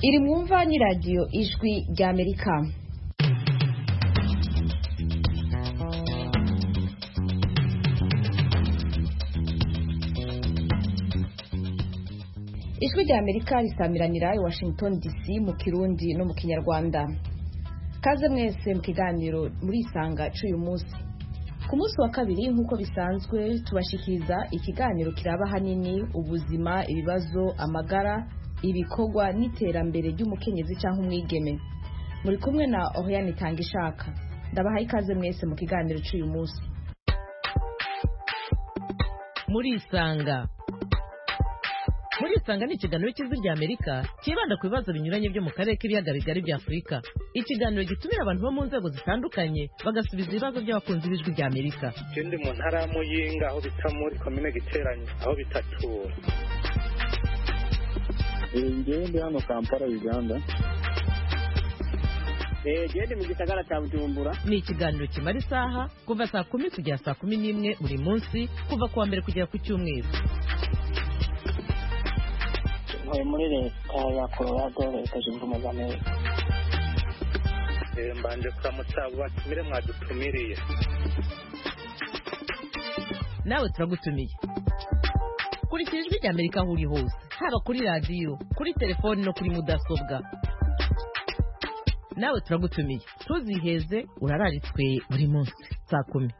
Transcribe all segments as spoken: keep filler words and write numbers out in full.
iri mwumva ni radio ijwi ry'Amerika. Ijwi ry'Amerika risamiranira i Washington D C mu Kirundi no mu Kinyarwanda. Kaze mwese mu kiganiro muri isanga cy'uyu munsi. Ku munsi wa kabiri nk'uko bisanzwe tubashikiriza ikiganiro kiraba hanini ubuzima, ibibazo, amagara, ibikorwa n'iterambere ry'umukenyezi cyangwa umwigeme. Muri kumwe na Oriane Tangishaka. Ndabahaye ikaze mwese mu kiganiro cy'uyu munsi. Muri isanga Muri isanga ni ikiganiro cy'Ijwi ry'Amerika kibanda ku bibazo binyuranye byo mu karere k'ibiyaga bigari bya Afurika. Ikiganiro gitumira abantu bo mu nzego zitandukanye bagasubiza ibibazo by'abakunzi b'Ijwi ry'Amerika. Ndi mu ntara y'Amuyinga aho bita muri komine Giteranye aho bitatura. Ngende hano Kampala Uganda. Eh gende mu gisagara cya Bujumbura. Ni ikiganiro kimara isaha kuva saa kumi kugera saa kumi n'imwe buri munsi kuva kuwa mbere kugera ku cyumweru. Muri leta ya Colorado leta zunze ubumwe za Amerika. Mbanje kuramutsa batumire mwadutumiriye. Nawe turagutumiye. Kuri Ijwi ry'Amerika aho uri hose, haba kuri radio, kuri telefone no kuri mudasobwa. Nawe turagutumiye. Tuziheze urararitswe buri munsi saa kumi.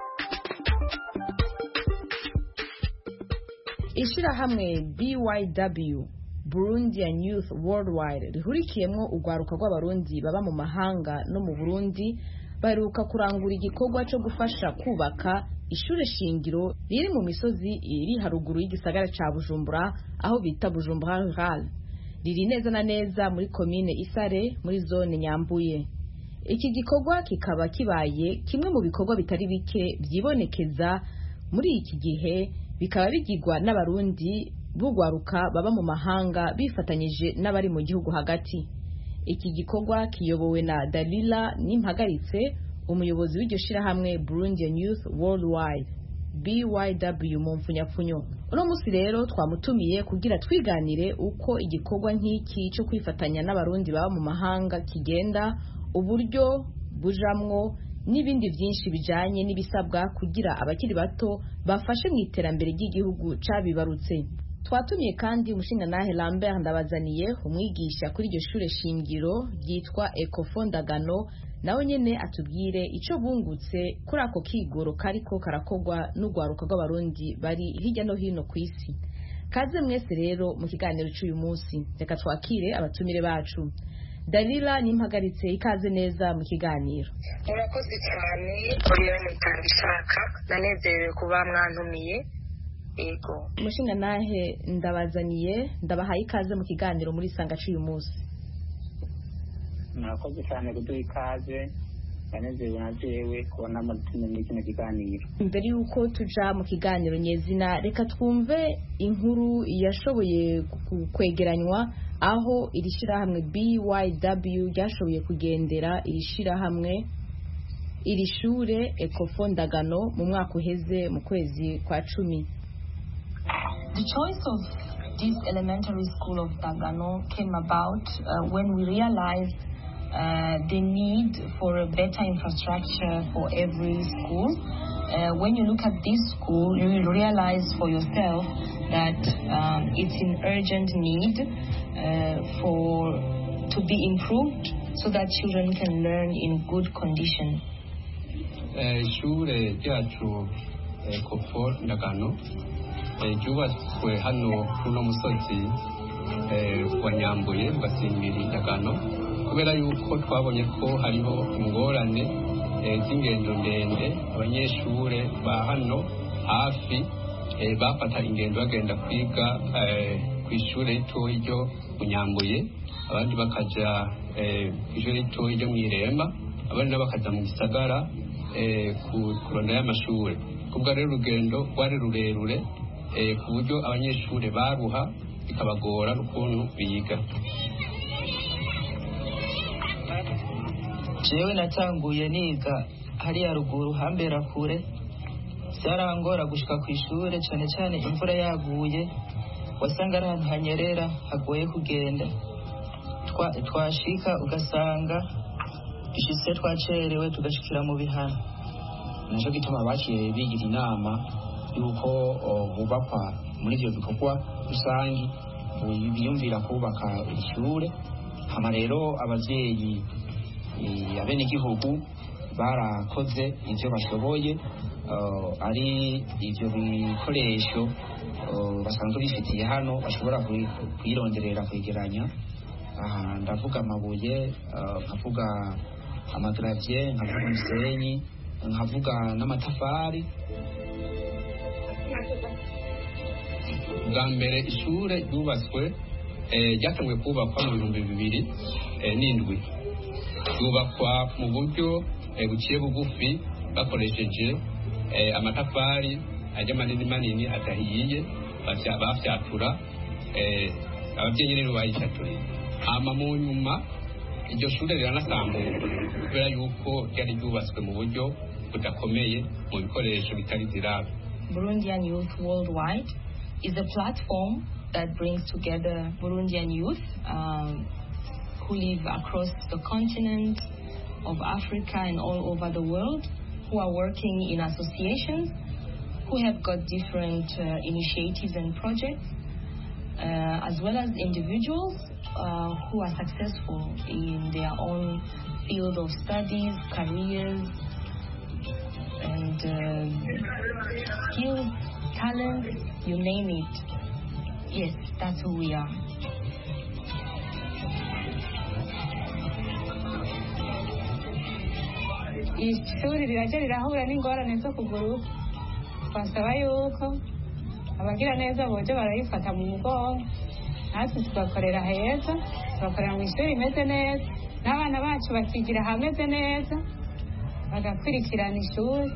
Ishirahamwe B Y W Burundian Youth Worldwide rihurikiyemwo urwaruka rw'abarundi baba mu mahanga no mu Burundi baheruka kurangura igikorwa cyo gufasha kubaka ishure shingiro riri mu misozi iri haruguru y'igisagara ca Bujumbura aho bita Bujumbura Rural, riri neza na neza muri commune Isare muri zone Nyambuye. Iki gikorwa kikaba kibaye kimwe mu bikorwa bitari bike byibonekeza muri iki gihe, bikaba bigirwa n'abarundi bugwaruka baba mu mahanga bifatanyije n'abari mu gihugu hagati. Iki gikorwa kiyobowe na Dalila Nimpagaritse, umuyobozi w'iryo shirahamwe Burundian Youth Worldwide B Y W mu mfunyapfunyo. Uno musi rero twamutumiye kugira twiganire uko igikorwa nk'iki cyo kwifatanya n'abarundi baba mu mahanga kigenda, uburyo bujamwo n'ibindi byinshi bijanye n'ibisabwa kugira abakiri bato bafashe mu iterambere ry'igihugu cabibarutse. Twatumiye kandi umushingantahe Lambert Ndabazaniye, umwigisha kuri iryo shure shingiro ryitwa Ecofondagano, nawe nyene atubwire ico bungutse kuri ako kigoro kariko karakogwa n'urwaruka rw'abarundi bari hirya no hino ku isi. Kaze mwese rero mu kiganiro cy'uyu munsi. Reka twakire abatumire bacu. Dalila Nimpagaritse, ikaze neza mu kiganiro. Murakoze cyane Oriane Tangishaka, nanezerewe kuba mwantumiye. Ego. Umushingantahe Ndabazaniye, ndabahaye ikaze mu kiganiro muri isanga cy'uyu munsi. Murakoze cyane kuduha ikaze, nanezerewe na jewe kubona mutumye muri kino kiganiro. Mbere yuko tuja mu kiganiro nyezina, reka twumve inkuru yashoboye kwegeranywa aho iri shirahamwe B Y W ryashoboye kugendera iri shirahamwe iri shure Ecofondagano mu mwaka uheze mu kwezi kwa cumi. The choice of this elementary school of Dagano came about uh, when we realized uh, the need for a better infrastructure for every school. Uh, when you look at this school, you will realize for yourself that um, it's in urgent need uh, for to be improved so that children can learn in good condition. Ishure ryacu Ecofondagano ryubatswe hano kuno musozi wa Nyambuye basimbiri Dagano, kubera yuko twabonye ko hariho ingorane z'ingendo ndende. Abanyeshure ba hano hafi bafata ingendo bagenda kwiga ku ishure rito ryo mu Nyambuye, abandi bakaja ku ishure rito ryo mu Iremba, abandi bakaja mu gisagara kurondera y'amashure. Kubwa rero urugendo rwari rurerure ku buryo abanyeshure baruha bikabagora n'ukuntu biga. Jewe natanguye niga hariya ruguru hambera kure, byarangora gushika ku ishure cyane cyane imvura yaguye, wasanga ari ahantu hanyerera hagoye kugenda. twashika ugasanga dushitse twacerewe tugashikira mu bihano. Naco gituma baciye bigira inama yuko bubakwa muri ivyo bikorwa rusangi biyumvira kubaka ishure. Hama rero abavyeyi abenegihugu barakoze ivyo bashoboye, ari ivyo bikoresho basanzwe bifitiye hano bashobora kuyironderera kwegeranya. Aha ndavuga amabuye, nkavuga amagravye, nkavuga umusenyi, nkavuga n'amatafari. Bwa mbere ishure ryubatswe ryatanguye kubakwa mu bihumbi bibiri n'indwi. Ryubakwa mu buryo buciye bugufi bakoresheje amatafari ajya manini manini adahiye bafyatura, ababyeyi rero bayifyaturiye. Hama mu nyuma iryo shure riranasambuka kubera yuko ryari ryubatswe mu buryo budakomeye mu bikoresho bitari zirabe. Burundian Youth Worldwide is a platform that brings together Burundian youth um, who live across the continent of Africa and all over the world, who are working in associations, who have got different uh, initiatives and projects, uh, as well as individuals uh, who are successful in their own field of studies, careers, and uh, skills, talent, you name it. Yes, that's who we are. Ishuri riraje rirahura n'ingorane zo kuguru, twasaba yuko abagira neza boje barayifata mu mugongo, natwe tugakorera heza, tugakorera mu ishuri rimeze neza, n'abana bacu bakigira hameze neza, bagakurikirana ishuri.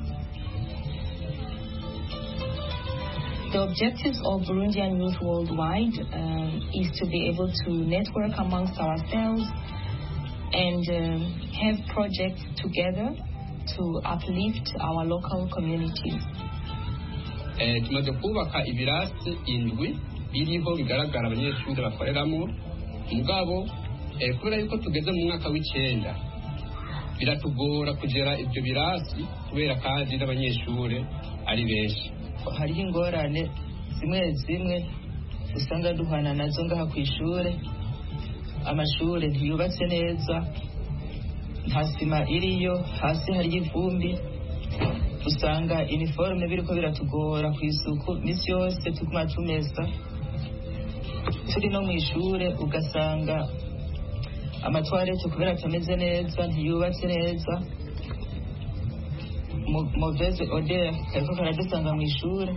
The objectives of Burundian Youth Worldwide um, is to be able to network amongst ourselves and um, have projects together to uplift our local communities. Eh, tumaze kubaka ibirasi indwi biriho bigaragara abanyeshuri bakoreramo. Mugabo eh, kubera yuko tugeze mu mwaka w'icenda biratugora kugera ibyo birasi kubera kandi n'abanyeshuri ari benshi. Hariho ingorane zimwe zimwe usanga duhana nazo ngaha ku ishure. Amashure ntiyubatse neza, nta sima iriyo, hasi hari ivumbi. Usanga uniforme biriko biratugora ku isuku, misi yose tuguma tumesa. Turi no mu ishure ugasanga amatwarete kubera atameze neza, ntiyubatse neza. Mauvaise odeur kariko karadusanga mu ishure.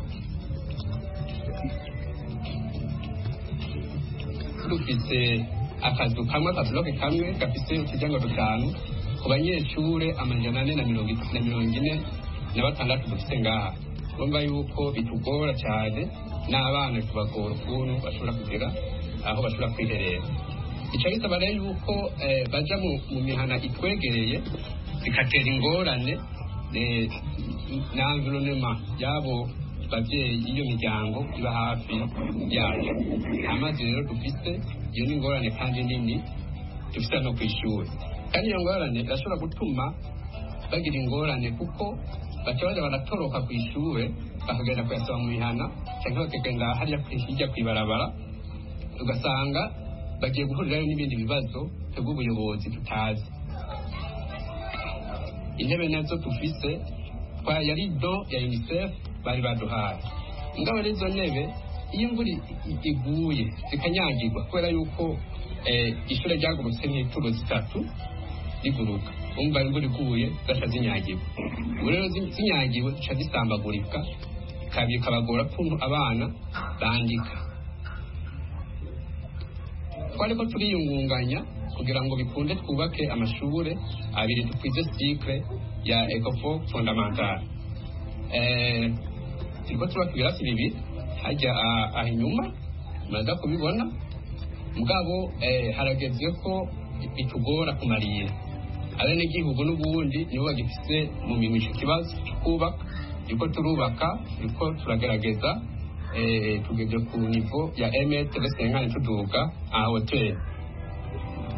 Dufise akazu kamwe akazuloke kamwe gafise uturyango dutanu ku banyeshure amajana ane na mirongo itatu na mirongo ine na batandatu dufise ngaha. Urumva yuko bitugora cyane, n'abana tubagora ukuntu bashobora kugera aho bashobora kwiherera. Ico gisaba rero yuko baja mu mihana itwegereye bikatera ingorane n'environnement yabo bavyeyi, iyo miryango iba hafi yayo. Amazi rero dufise iyo ni ingorane kandi nini dufise no kw'ishuri, kandi iyo ngorane irashobora gutuma bagira ingorane kuko baca baja baratoroka kw'ishure bakagenda kuyasaba mu mihana canke bakagenda hariya hirya kw'ibarabara, ugasanga bagiye guhurirayo n'ibindi bibazo twebw'ubuyobozi tutazi. Intebe nazo dufise yari do ya UNICEF bari baduhaye. Ngabo izo ntebe iyo imvura iguye zikanyagirwa kubera yuko ishure ryagurutse nk'ituro zitatu riguruka, umva imvura iguye zasha zinyagirwa. Ubu rero zinyagiwe zica zisambagurika kabi kabagora kuntu abana bandika. Twariko turiyungunganya kugira ngo bikunde twubake amashure abiri dukwize cycle ya Ecofo fondamental. Eh turiko turubaka ibirasi bibiri hajya aho inyuma maze kubibona. Mugabo eh harageze ko bitugora kumariye abene gihugu n'ubundi nibo bagifise mu mimisho kibazo kubaka, yuko turubaka yuko turagerageza eh tugeze ku niveau ya un mètre cinquante tuduga a hauteur.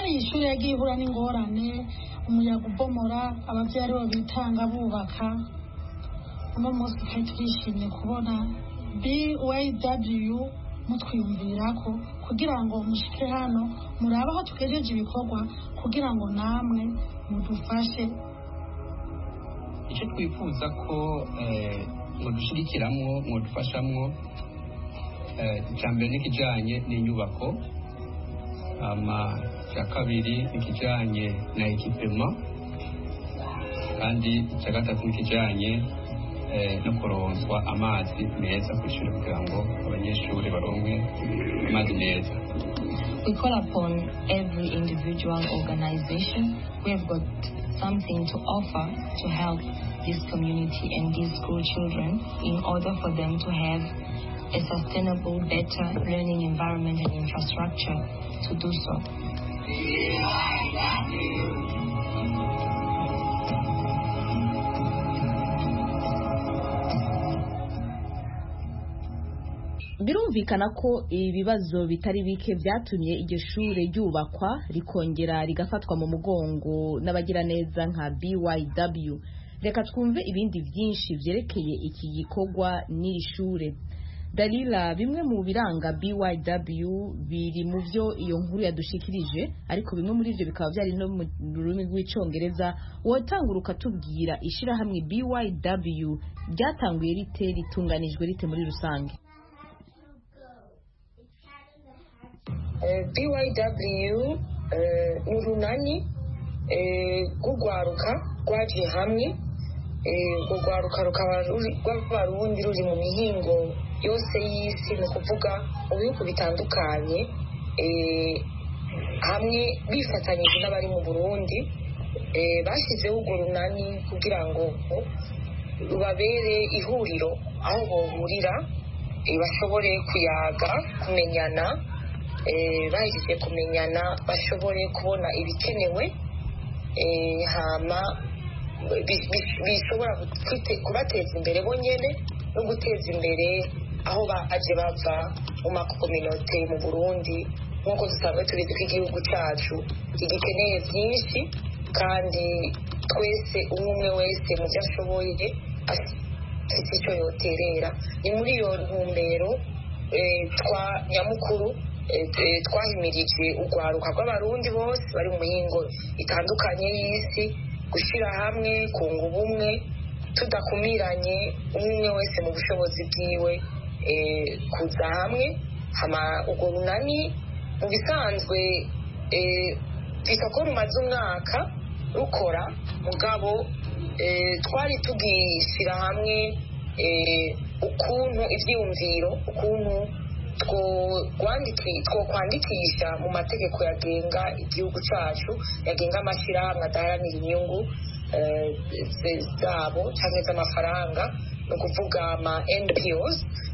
iyi shuri yagiye ihura n'ingorane, umuyaga ubomora, ababyeyi aribo bitanga bubaka. Uno munsi twari turishimye kubona B Y W mutwiyumvirako kugira ngo mushike hano murabe aho tugejeje ibikorwa kugira ngo namwe mudufashe. icyo twifuza ko mudushyigikiramo mudufashamwo icya mbere n'ikijyanye n'inyubako, icya kabiri n'ikijyanye na ekipema, kandi icya gatatu n'ikijyanye no kuronswa amazi meza ku ishuri kugira ngo abanyeshuri baronke amazi meza. We call upon every individual organization who have got something to offer to help this community and these school children in order for them to have a sustainable, better learning environment and infrastructure to do so. birumvikana ko ibibazo bitari bike byatumye iryo shure ryubakwa rikongera rigafatwa mu mugongo n'abagira neza nka B Y W. Reka twumve ibindi byinshi byerekeye iki gikorwa n'iri shure. Dalila, bimwe mu biranga B Y W biri mu byo iyo nkuru yadushikirije, ariko bimwe muri byo bikaba byari no mu rurimi rw'icongereza. Wotanguruka tubwira ishirahamwe B Y W ryatanguye rite, ritunganijwe rite muri rusange? B Y W ni urunani rw'urwaruka rwagiye hamwe. urwo rwaruka rukaba rw'abarundi ruri mu mihingo yose y'isi, ni ukuvuga mu bihugu bitandukanye, hamwe bifatanyije n'abari mu Burundi. Bashyizeho urwo runani kugira ngo rubabere ihuriro aho bohurira, bashobore kuyaga, kumenyana, bahejeje kumenyana bashobore kubona ibikenewe, hama bishobora kubateza imbere bonyine no guteza imbere aho baje bava mu makominote mu Burundi. Nk'uko dusanzwe tubizi ko igihugu cyacu gikeneye byinshi, kandi twese umwe wese mu byo ashoboye afite icyo yoterera. Ni muri iyo ntumbero twa nyamukuru twahimirije urwaruka rw'abarundi bose bari mu mihingo itandukanye y'isi gushyira hamwe, kunga ubumwe, tudakumiranye, umwe wese mu bushobozi bwiwe, kuza hamwe. Hama urwo runani mu bisanzwe twita ko rumaze umwaka rukora, mugabo twari tugishyira hamwe ukuntu ibyiyumviro, ukuntu twokwandikisha mu mategeko yagenga igihugu cyacu, yagenga amashyirahamwe adaharanira inyungu zabo cyangwa z'amafaranga, ni ukuvuga ama N P Os,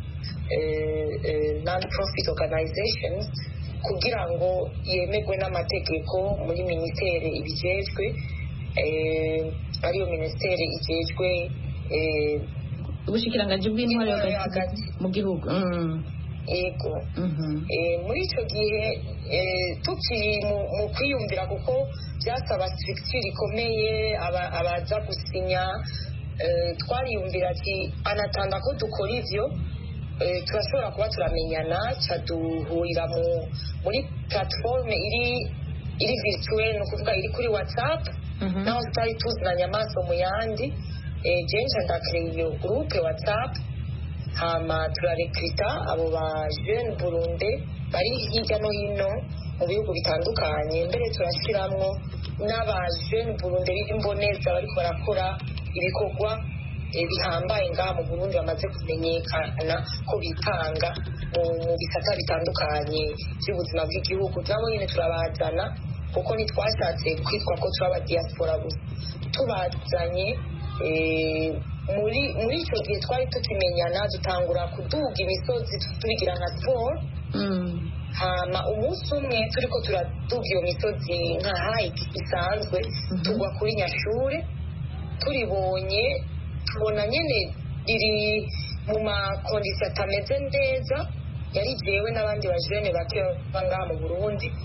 non-profit organizations, kugira ngo yemerwe n'amategeko muri minisiteri ibijejwe, ariyo minisiteri igejwe ubushikiranganji bw'intwaro hagati mu gihugu. Yego. Muri icyo gihe tukiri mu kwiyumvira, kuko byasaba structure ikomeye, abaza gusinya, twariyumvira ati anatanda ko dukora ivyo turashobora kuba turamenyana, cyaduhurira muri platform iri iri virtuel, ni ukuvuga iri kuri WhatsApp, naho tutari tuzinanye amaso mu yandi. Jenja ndakreye iyo groupe WhatsApp, hama turarekrita abo ba jeune Burundi bari hirya no hino mu bihugu bitandukanye. Mbere turashiramwo n'aba jeune Burundi b'imboneza bariko barakora ibikorwa bihambaye ngaha mu Burundi, bamaze kumenyekana ko bitanga mu bisata bitandukanye by'ubuzima bw'igihugu. Nabo nyine turabazana, kuko ntitwashatse kwitwa ko turaba diaspora gusa, tubazanye muri muri icyo gihe twari tukimenyana, dutangura kuduga imisozi tubigira nka siporo. Hama umunsi umwe turiko turaduga iyo misozi nka hike isanzwe, tugwa kuri Nyashure. Turibonye tubona nyene riri mu makondisiyo atameze neza, yari jewe n'abandi bajene bake bangaha mu Burundi.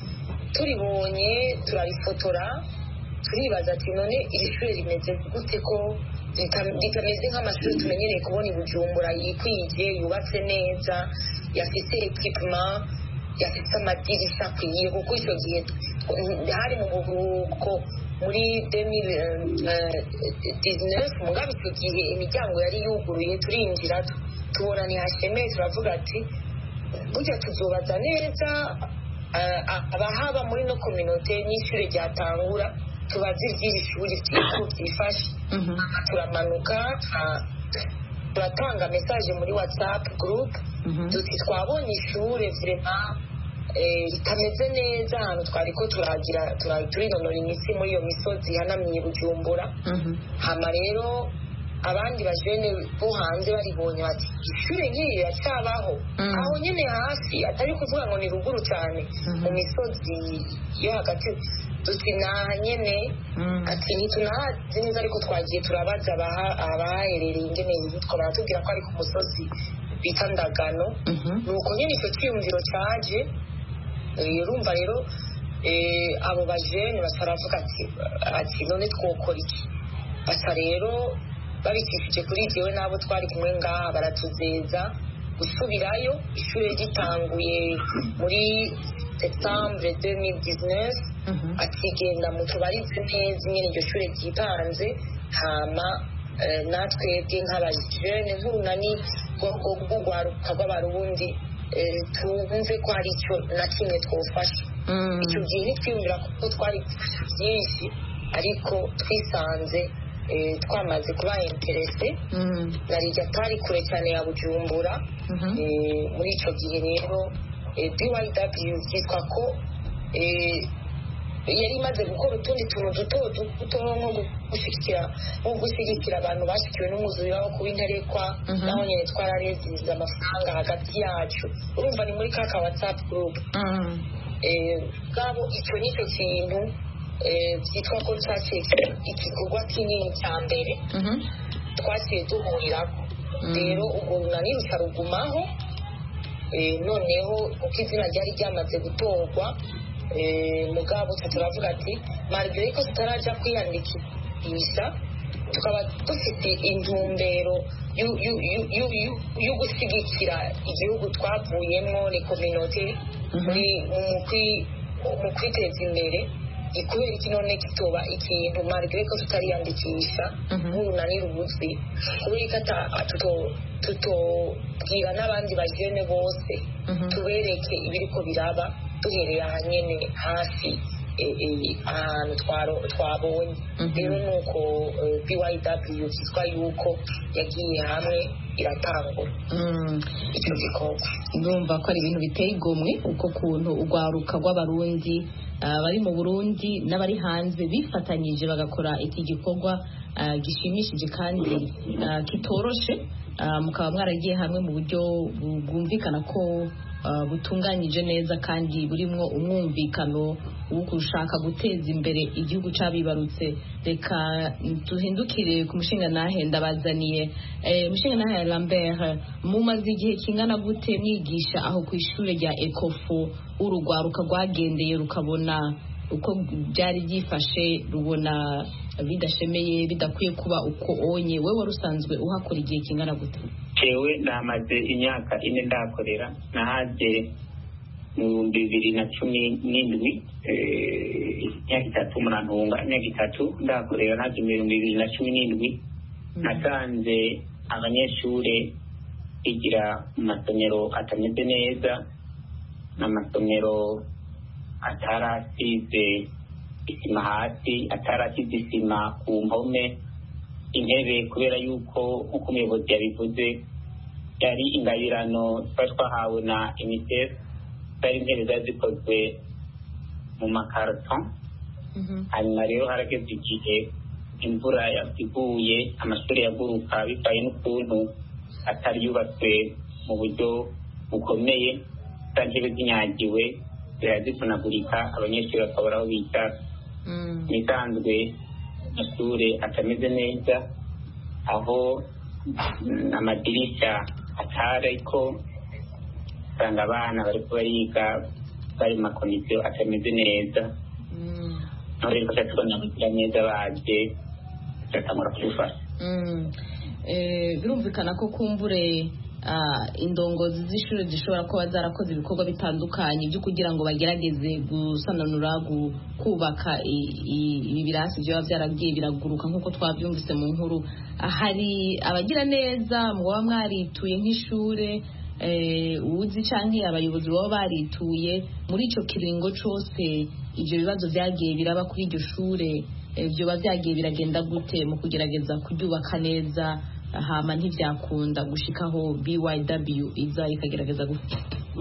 turibonye turarifotora turibaza ati none iri shuri rimeze gute ko ritameze nk'amashuri tumenyereye kubona i Bujumbura yikwije yubatse neza yafite equipment yafite amadirisha akwiye kuko icyo gihe hari mu buruhuko muri demiri dizinefu mugabe icyo gihe imiryango yari yuguruye turinjira tubona ntihashemeye turavuga ati burya tuzubaza neza abahaba muri no kominote n'ishuri ryatangura tubazi iby'iri shuri ko byifashe turamanuka turatanga mesaje muri whatsapp group duti twabonye ishuri vrema ritameze neza ahantu twari ko turagira turinonora imitsi muri iyo misozi ihanamiye Bujumbura hama rero abandi bajene bo hanze baribonye bati ishuri nk'iri riracabaho aho nyine hafi atari kuvuga ngo ni ruguru cyane mu misozi yo hagati duti naha nyine ati ntitunahazi neza ariko twagiye turabaza abaherereye ingene yitwa baratubwira ko ari ku musozi bita Ndagano nuko nyine icyo cyiyumviro cyaje urumva rero abo bajene basaravuga ati ati none twokora iki basa rero babikishije kuri jewe n'abo twari kumwe ngaha baratuzeza gusubirayo ishuri ritanguye muri septembre deux mille dix-neuf atigenda mu tubarize neza nyine iryo shuri ryipanze hama natwebwe nk'abajene nk'urunani rw'urwaruka rw'abarundi twumve ko hari icyo na kimwe twofasha icyo gihe ntitwiyumvira kuko twari byinshi ariko twisanze twamaze kuba interese na rijya atari kure cyane ya Bujumbura muri icyo gihe rero B Y W byitwa ko yari imaze gukora utundi tuntu duto duto nko gushyigikira nko gushyigikira abantu bashyikiwe n'umwuzure wabo kuba interekwa naho nyine twarareziza amafaranga hagati yacu urumva ni muri ka WhatsApp group bwabo icyo nicyo kintu byitwa ko cyaciye igikorwa kinini cya mbere twasiye duhurirako rero ubwo runani rukarugumaho noneho uko izina ryari ryamaze gutorwa mugabo turavuga ati malgré ko tutarajya kwiyandikisha tukaba dufite intumbero yo gushyigikira igihugu twavuyemo ni communauté mu kwiteza imbere kubera iki none kitoba ikintu malgré ko tutariyandikisha nk'urunani rubuzi kubera ko tutobwira n'abandi bajene bose tubereke ibiriko biraba duhereye aha nyene hafi ahantu twabonye rero nuko B Y W cyitwa yuko yagiye hamwe iratangura icyo gikorwa ndumva ko ari ibintu biteye igomwe uko kuntu urwaruka rw'abarundi bari mu Burundi n'abari hanze bifatanyije bagakora iki gikorwa gishimishije kandi kitoroshe mukaba mwaragiye hamwe mu buryo bwumvikana ko butunganyije neza kandi burimo umwumvikano wo gushaka guteza imbere igihugu cyabibarutse reka duhindukire ku mushinga nahe ndabazaniye mushinga nahe Lambert mumaze igihe kingana gute mwigisha aho ku ishuri rya Ecofo urugwaruka rwagendeye rukabona uko byari byifashe rubona bidashemeye bidakwiye kuba uko onye wewe warusanzwe uhakora igihe kingana gute jewe ndamaze imyaka ine ndakorera nahaje mu bihumbi bibiri na cumi n'indwi imyaka itatu murantunga imyaka itatu ndakorera naje mu bihumbi bibiri na cumi n'indwi nasanze abanyeshure bigira mu masomero atameze neza n'amasomero atarasize isima hasi atarasize isima ku mpome intebe kubera yuko nk'uko umuyobozi yabivuze yari ingabirano twari twahawe na UNICEF zari intebe zari zikozwe mu makarito hanyuma rero harageze igihe imvura iguye amashuri yaguruka bivaye n'ukuntu atari yubatswe mu buryo bukomeye za ntebe zinyagiwe zirazivunagurika abanyeshuri bakabura aho bicara nisanzwe amashuri atameze neza aho amadirisha atari ko usanga abana bariko bariga bari mu makomisiyo atameze neza naho rero tuba tubona kugira neza baje tugatangura kubifasha. birumvikana ko kumbure indongozi z'ishuri zishobora kuba zarakoze ibikorwa bitandukanye byo kugira ngo bagerageze gusananura kubaka ibi birasi byaba byaragiye biraguruka nk'uko twabyumvise mu nkuru. Hari abagira neza muba mwarituye nk'ishure uzi canke abayobozi baba barituye muri ico kiringo cose ivyo bibazo byagiye biraba kuri iryo shure byoba byagiye biragenda gute mu kugerageza kuryubaka neza hama ntibyakunda gushikaho B Y W iza ikagerageza gute?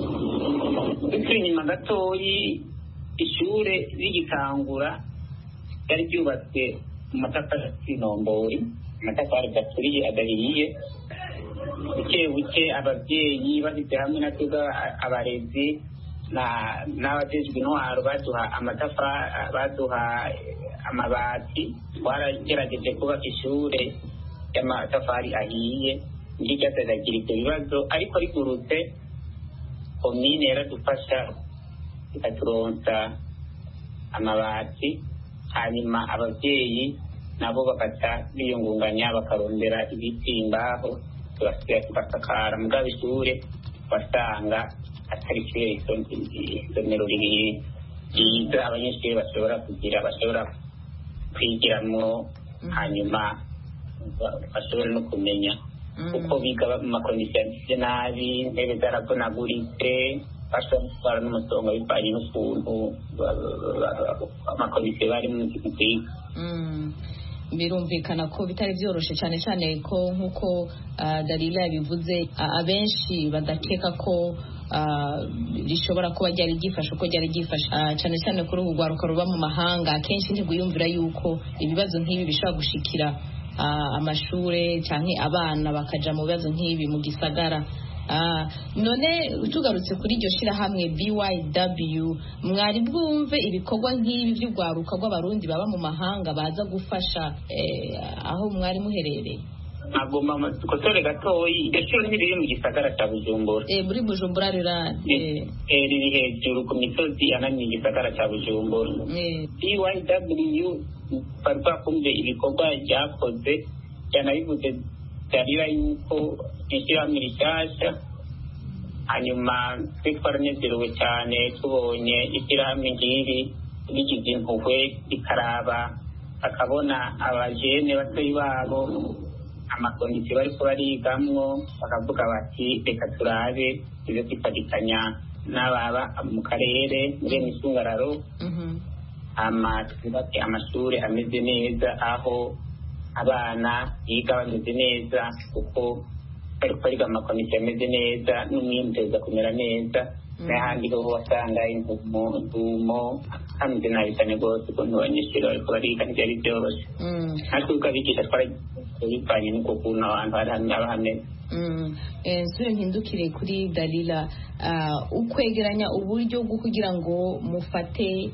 Turi inyuma gatoyi ishure rigitangura ryari ryubatswe mu matafari y'inombori, amatafari gaturiye adahiye. buke buke ababyeyi bafite hamwe na twebwe abarezi n'abajejwe intwaro baduha amatafari baduha amabati. Twaragerageje kubaka ishure y'amatafari ahiye ntiryateragira ibyo bibazo, ariko rigurutse komine yaradufasha ikaturonsa amabati, hanyuma ababyeyi nabo bagaca biyungunganya bakarondera ibiti, imbaho, turasigaye tugasakara. Mugabo ishure wasanga atari ishure isomero ryiza abanyeshuri bashobora kugira bashobora kwigiramwo, hanyuma bashobora no kumenya uko biga mu makomisiyo ameze nabi, intebe zaravunaguritse, bashobora gutwara n'umusonga bivanye n'ukuntu amakomisiyo bari mu kwiga. Birumvikana ko bitari byoroshe cyane cyane ko nk'uko Dalila yabivuze abenshi badakeka ko rishobora kuba ryari ryifashe uko ryari ryifashe cyane cyane kuri ubu rwaruka ruba mu mahanga. Akenshi ntibwiyumvira yuko ibibazo nk'ibi bishobora gushikira amashure cyangwa abana bakaja mu bibazo nk'ibi mu gisagara. None tugarutse kuri iryo shirahamwe B Y W, mwari bwumve ibikorwa nk'ibi by'urwaruka rw'abarundi baba mu mahanga baza gufasha aho mwari muherereye? Agomba amakosore gatoyi, iryo shuri riri mu gisagara cya Bujumbura. Eh, muri Bujumbura rira eh riri hejuru ku misozi ananiye igisagara cya Bujumbura. B Y W barwa kumbe ibikorwa byakoze byanabivuze byarira yuko ishyirahamwe rishyashya, hanyuma twe twaranezerewe cyane tubonye ishyirahamwe ngiri rigize impuhwe rikaraba akabona abajene batoyi babo amakondisiyo bariko barigamwo, bakavuga bati reka turabe ibyo kwifatikanya n'ababa mu karere muri misungararo ama twubake amashuri ameze neza aho abana biga bameze neza, kuko bari kwiga amakomisiyo ameze neza n'umwimuteza kumera neza. N'ahandi ho wasanga intumo hameze nabi cyane rwose ukuntu abanyeshuri bariko bariga ntibyari byoroshye. natwe ukabigisha twarabivanye n'uko kuntu abantu hari hameze. nsubire mpindukire kuri Dalila, ukwegeranya uburyo bwo kugira ngo mufate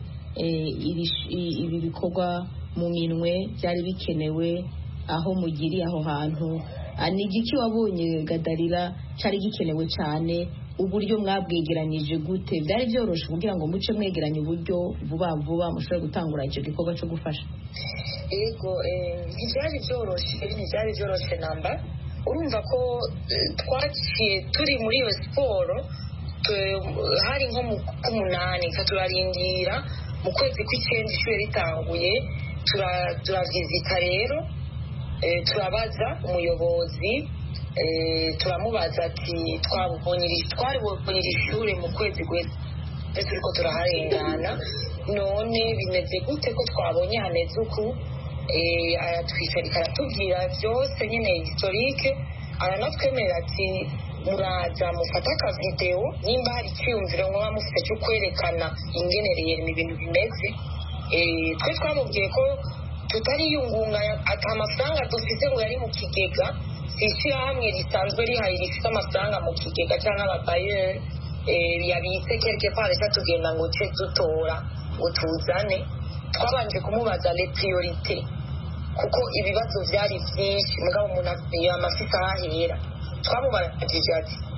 ibi bikorwa mu minwe byari bikenewe aho mugiriye aho hantu, ni igiki wabonye Dalila cyari gikenewe cyane? Uburyo mwabwegeranyije gute? Byari byoroshe kugira ngo muce mwegeranye uburyo vuba vuba mushobore gutangura icyo gikorwa cyo gufasha? Yego, ntibyari byoroshe, ntibyari byoroshe namba. Urumva ko twaciye turi muri iyo siporo hari nko mu k'umunani turarindira mu kwezi kw'icyenda ishuri ritanguye turavizita rero turabaza umuyobozi turamubaza ati twabonye iri shure mu kwezi gwese turiko turaharengana, none bimeze gute ko twabonye hameze uku? aratwicarika aratubwira byose nyine historike, aranatwemerera ati muraza mufata akavideo nimba hari icyiyumviro muba mufite cyo kwerekana ingenereye ibintu bimeze. twe twamubwiye ko tutariyungunganya ati amafaranga dufite ngo yari mu kigega, si ishyirahamwe risanzwe rihari rifite amafaranga mu kigega cyangwa ababayeri yabitse quelque part reka tugenda ngo ce dutora ngo tuzane. Twabanje kumubaza les priorités kuko ibibazo byari byinshi, mugabo umuntu amafite ahahera. Twamubajije ati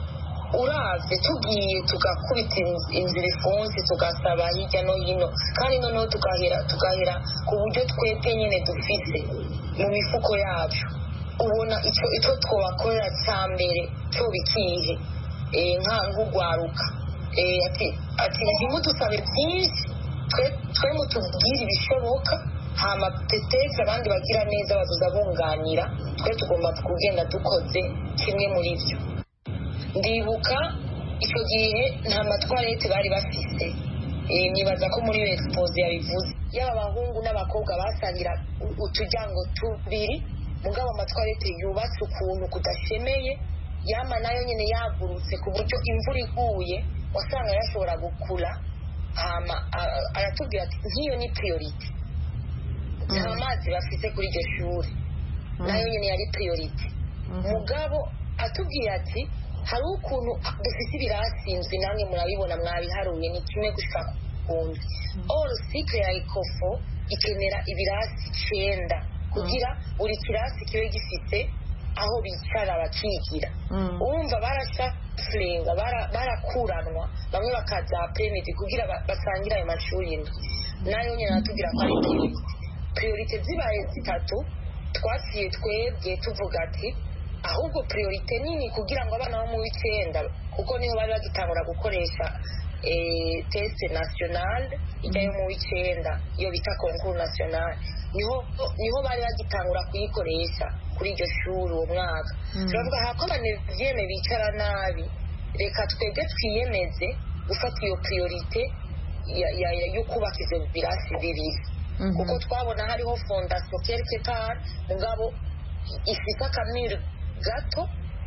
uravye tugiye tugakubita inzira ifunze tugasaba hirya no hino kandi noneho tugahera tugahera ku buryo twebwe nyine dufise mu mifuko yacu ubona icyo icyo twabakorera cya mbere cyo bikihe nka nk'ugwaruka ati ati ntimudusabe byinshi twe mutubwire ibishoboka hama petetse abandi bagira neza bazuzabunganira twe tugomba kugenda dukoze kimwe muri byo ndibuka icyo gihe nta matwarete bari bafise nibaza ko muri iyo expose yabivuze yaba abahungu n'abakobwa basangira utujyango tubiri mugabo amatwarete yubatse ukuntu kudashemeye yama nayo nyine yagurutse ku buryo imvura iguye wasanga yashobora gukura hama aratubwira ati nk'iyo ni priority nta mazi bafite kuri iryo shuri nayo nyine yari priority mugabo atubwira ati hari ukuntu dufite ibirasinzwe namwe murabibona mwabiharuye ni kimwe gushika kundi all cycle ya Ecofo ikenera ibirasi icenda kugira buri kirasi kibe gifite aho bicara bakigira urumva barasha flenga barakuranwa bamwe bakaza apremidi kugira basangira ayo mashuri indwi nayo nyine natubwira ko ari priority priority zibaye zitatu twasiye twebwe tuvuga ati ahubwo priorite nini kugira ngo abana bo mu w'icenda kuko niho bari bagitangura gukoresha teste national ijya yo mu w'icenda iyo bita concours national niho niho bari bagitangura kuyikoresha kuri iryo shuri uwo mwaka turavuga hako abanevyeme bicara nabi reka twebwe twiyemeze gufata iyo priorite yo kubaka ivyo birasi bibiri kuko twabona hariho fondation quelque part mugabo ifise akamiro gato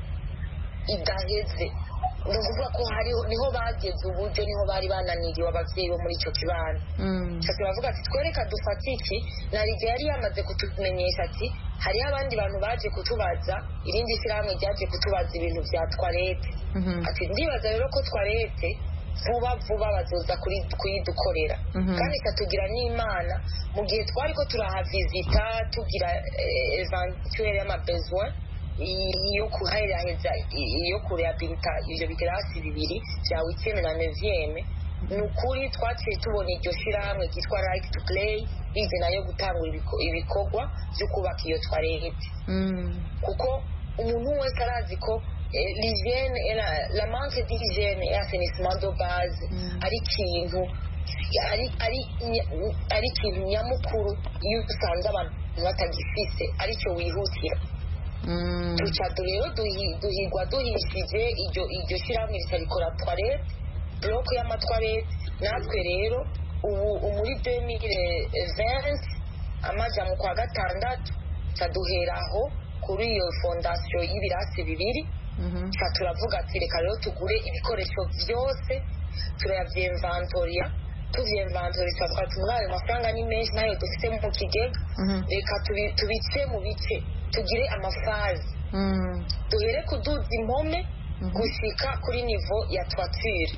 idaheze ni ukuvuga ko hariho niho bageze uburyo niho bari bananiriwe abavyeyi bo muri ico kibano ca turavuga ati twereka dufate iki na rige yari yamaze kutumenyesha ati hariho abandi bantu baje kutubaza irindi shyirahamwe ryaje kutubaza ibintu vya twarete ati ndibaza rero ko twarete vuba vuba bazoza kuyidukorera kandi ikatugira n'imana mu gihe twari ko turahavizita tugira eventuel y'amabesoin iyo kuheraheza iyo kurehabilita ivyo bigirasi bibiri vya witeme na nevyeme ni ukuri twaciye tubona iryo shirahamwe ryitwa right to play rize nayo gutangura ibikorwa vyo kubaka iyo twarete kuko umuntu wese arazi ko l'hygiène et la, la manque d'hygiène et assainissement de base ari ikintu ari ari ari ikintu nyamukuru iyo usanze abantu batagifise aricyo wihutira tuca rero duhigwa duhishije iryo iryo shyirahamwe ritarikora twarete bloke y'amatwarete natwe rero ubu muri deux mille vingt amaja mu kwa gatandatu ca duheraho kuri iyo fondation y'ibirasi bibiri ca turavuga ati reka rero tugure ibikoresho byose turavyinventoria tuvyinventoria turavuga ati muri ayo mafaranga ni menshi nayo dufite mu kigega reka tubice mu bice tugire amafazi duhere kuduza impome gushika kuri nivo ya toiture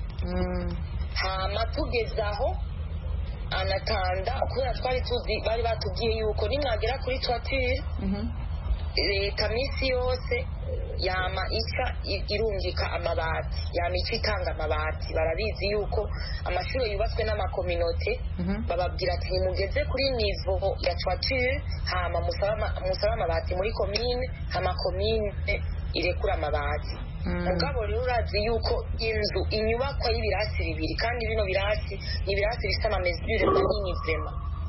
hama tugezaho anatanda kubera twari tuzi bari batubwiye yuko nimwagera kuri toiture leta misi yose yama ica irungika amabati yama ica itanga amabati barabizi yuko amashuri yubatswe n'amakominote bababwira ati nimugeze kuri nivo ya toiture hama musaba amabati muri komine hama komine irekura amabati mugabo rero urazi yuko inzu inyubakwa y'ibirasi bibiri kandi bino birasi ni ibirasi bifite amamesure manini vrema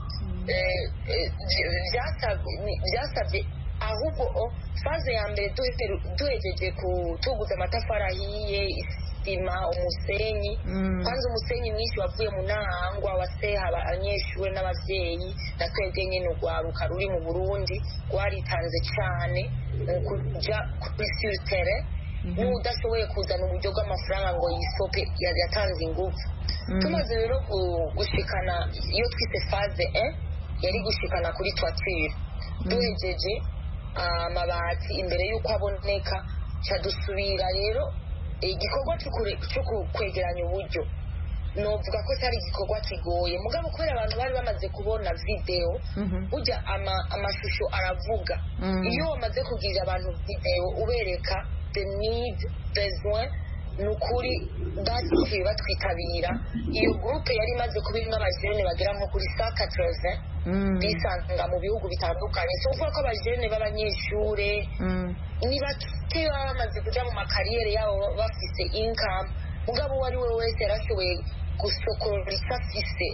vyasabye ahubwo faze ya mbere duhejeje kutuguza amatafari ahiye isima umusenyi kwanza umusenyi mwinshi wavuye mu ntahangwa waseha abanyeshuri n'abavyeyi na twebwe nyene urwaruka ruri mu Burundi rwaritanze cane kuja kuri sur terrain n'udashoboye kuzana uburyo bw'amafaranga ngo yisope yatanze ingufu tumaze rero gushikana iyo twise faze un yari gushikana kuri toiture duhejeje amabati imbere y'uko aboneka cadusubira rero igikorwa cyo kwegeranya uburyo novuga ko cyari igikorwa kigoye mugabo kubera abantu bari bamaze kubona video burya amashusho aravuga iyo wamaze kugirira abantu video ubereka the need besoin ni ukuri bagiye batwitabira iyo gurupe yari imaze kuba irimo abajene bagera nko kuri sa katorove bisanga mu bihugu bitandukanye si ukuvuga ko abajene b'abanyeshure ni bake baba bamaze kuja mu makariyeri yabo bafise income mugabo uwo ari we wese yarashoboye gusokorora icyo afise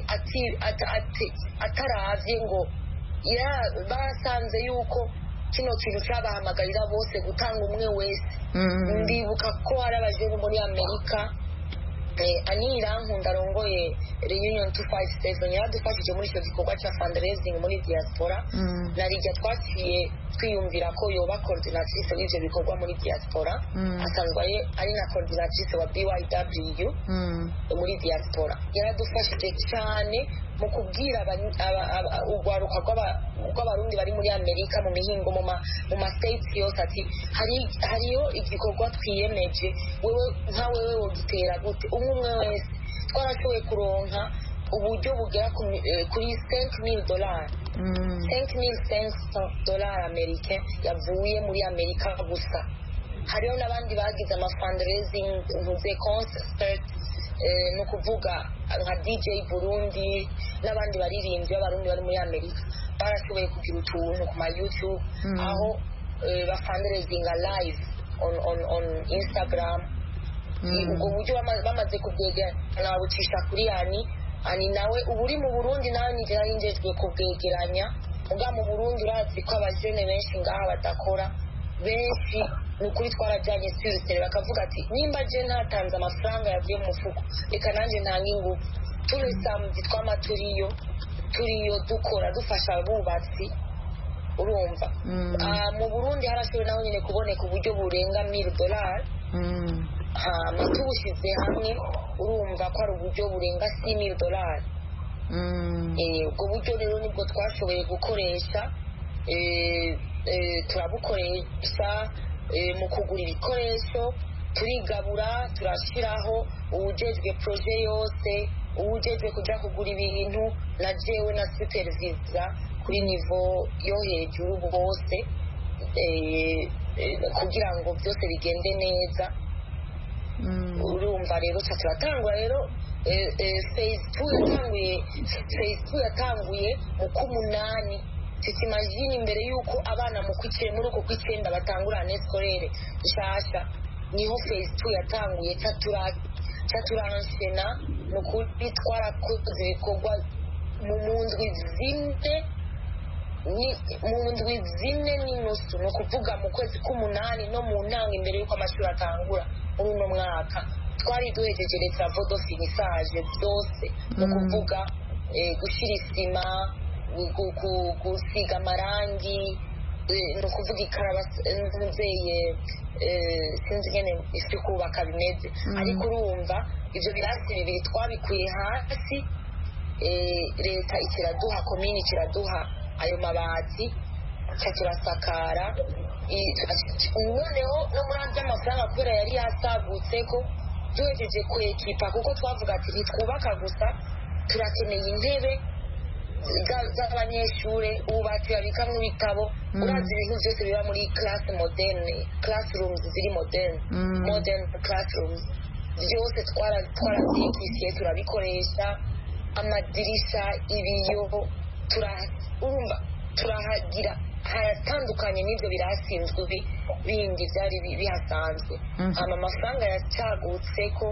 ataravye ngo basanze yuko kino kintu cyabahamagarira bose gutanga umwe wese ndibuka ko hari abajene muri amerika anira nkunda arongoye reunion two five seven yaradufashije muri icyo gikorwa cya fundraising muri diaspora narijya twaciye twiyumvira ko yoba coordinatrice w'ivyo bikorwa muri diaspora asanzwe ari na coordinatrice wa B Y W muri diaspora yaradufashije cyane mu kubwira urwaruka rw'abarundi bari muri amerika mu mihingo mu ma states yose ati hariyo igikorwa twiyemeje wewe nka wewe wogitera gute umwe umwe wese twarashoboye kuronka uburyo bugera kuri cinq mille dollars cinq mille cinq cents dollars americain yavuye muri amerika gusa hariho n'abandi bagize ama fundraising ntuze concert ni ukuvuga nka D J Burundi n'abandi baririmbyi b'abarundi bari muri amerika barashoboye kugira utuntu ku ma YouTube aho ba fundraisinga live on on on Instagram ubwo buryo bamaze kubwegeranya bucisha kuri yani ani nawe ubu uri mu Burundi nawe nije yarinjejwe kubwegeranya ubwa mu Burundi urazi ko abajene benshi ngaha badakora benshi nukuri twarajyanye sirusere bakavuga ati nimba je natanze amafaranga yavuye mu mufuko reka nanjye ntanga ingufu turi samedi twama turiyo turiyo dukora dufasha abubatsi urumva mu Burundi harashoboye naho nyine kuboneka uburyo burenga mille dollars hama tubushize hamwe urumva ko ari uburyo burenga six mille dollars ubwo buryo rero nibwo twashoboye gukoresha turabukoresha mu kugura ibikoresho turigabura turashyiraho uwujejwe proje yose uwujejwe kujya kugura ibintu na jewe na supervisa kuri nivo yo hejuru bose kugira ngo byose bigende neza urumva rero turatangura rero phase two yatanguye phase two yatanguye mu kumunani tutimagine imbere yuko abana mu kwicire muri uko kwicenda batangura neskolere nshasha niho phase two yatanguye cyatura cyaturanshena no kuri twarakoze ibikorwa mu ndwi zine ni mu ndwi zine n'inusu no kuvuga mu kwezi k'umunani no mu ntanga imbere yuko amashuri atangura muri uno mwaka twari duhejeje leta vodo finissage byose no kuvuga gushira isima gusiga amarangi ni ukuvuga ikarabasenzeye sinzi ngene isi kubaka bimeze ariko urumva ibyo birasi bibiri twabikuye hasi leta ikiraduha komini ikiraduha ayo mabati cya turasakara noneho no muri andi amafaranga kubera yari yasagutse ko duhejeje kwekipa kuko twavuga ati ntitwubaka gusa turakeneye intebe z'abanyeshure ububati babikamwo ibitabo urazi ibintu byose biba muri class moderne classrooms ziri moderne modern classrooms byose twarazikisiye turabikoresha amadirisha ibiyo urumva turahagira haratandukanye n'ibyo birasinzwe bindi byari bihasanzwe hama amafaranga yacagutse ko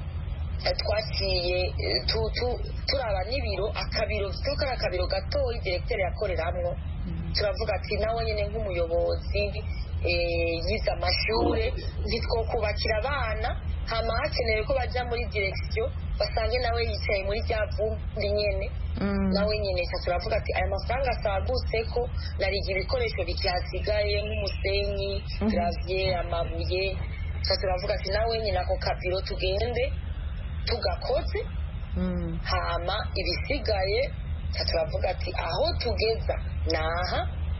twaciye turaba n'ibiro akabiro gito kari akabiro gatoya diregiteri yakoreramwo turavuga ati nawe nyine nk'umuyobozi yize amashure ntitwokubakira abana hama hakenewe ko bajya muri diregisiyo basange nawe yicaye muri rya vumbi nyene nawe nyine turavuga ati aya mafaranga asagutse ko nariga ibikoresho bikihasigaye nk'umusenyi gravye amabuye turavuga ati nawe nyine ako kabiro tugende tugakoze hama ibisigaye turavuga ati aho tugeza naha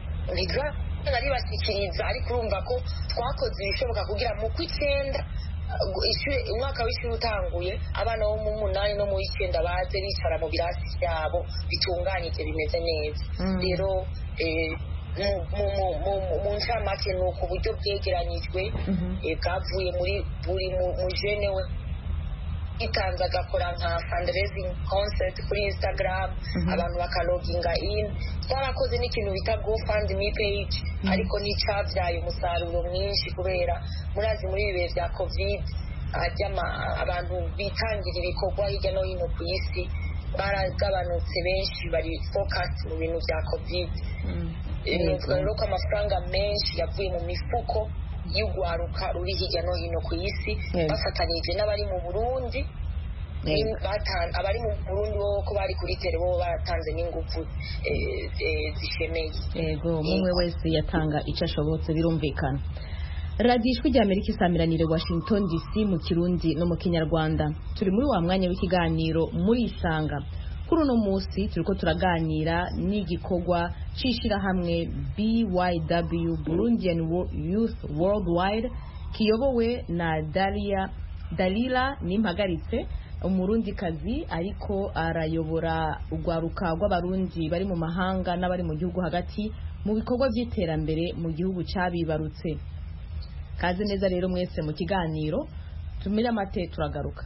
nari bashyikiriza ariko urumva ko twakoze ibishoboka kugira mu kw'icyenda umwaka w'ishuri utanguye abana bo mu munani no mu w'icyenda baze bicara mu birasi byabo bitunganyije bimeze neza rero mu ncamake ni uku buryo bwegeranyijwe bwavuye muri buri mujene we itanze agakora nka fundraising concert kuri Instagram abantu bakaloginga in twarakoze n'ikintu bita GoFundMe page ariko nticabyaye umusaruro mwinshi kubera murazi muri ibi bihe bya covid abantu bitangira ibikorwa hirya no hino ku isi baragabanutse benshi bari focus mu bintu bya covid nuvuga rero ko amafaranga menshi yavuye mu mifuko y'ugwaruka ruri hirya no hino ku isi bafatanije n'abari mu Burundi abari mu Burundi bo ko bari kuri tele bo batanze n'ingufu zishemeye yego umwe wese yatanga icyo ashobotse birumvikana. radiyo ijwi ry'Amerika isamiranire Washington D C mu Kirundi no mu Kinyarwanda. Turi muri wa mwanya w'ikiganiro muri Isanga. Kuri uno munsi turiko turaganira n'igikorwa c'ishirahamwe B Y W Burundian Youth Worldwide kiyobowe na Dalia Dalila Nimpagaritse, umurundikazi ariko arayobora urwaruka rw'abarundi bari mu mahanga n'abari mu gihugu hagati mu bikorwa by'iterambere mu gihugu cyabibarutse. Kaze neza rero mwese mu kiganiro tumira amate turagaruka.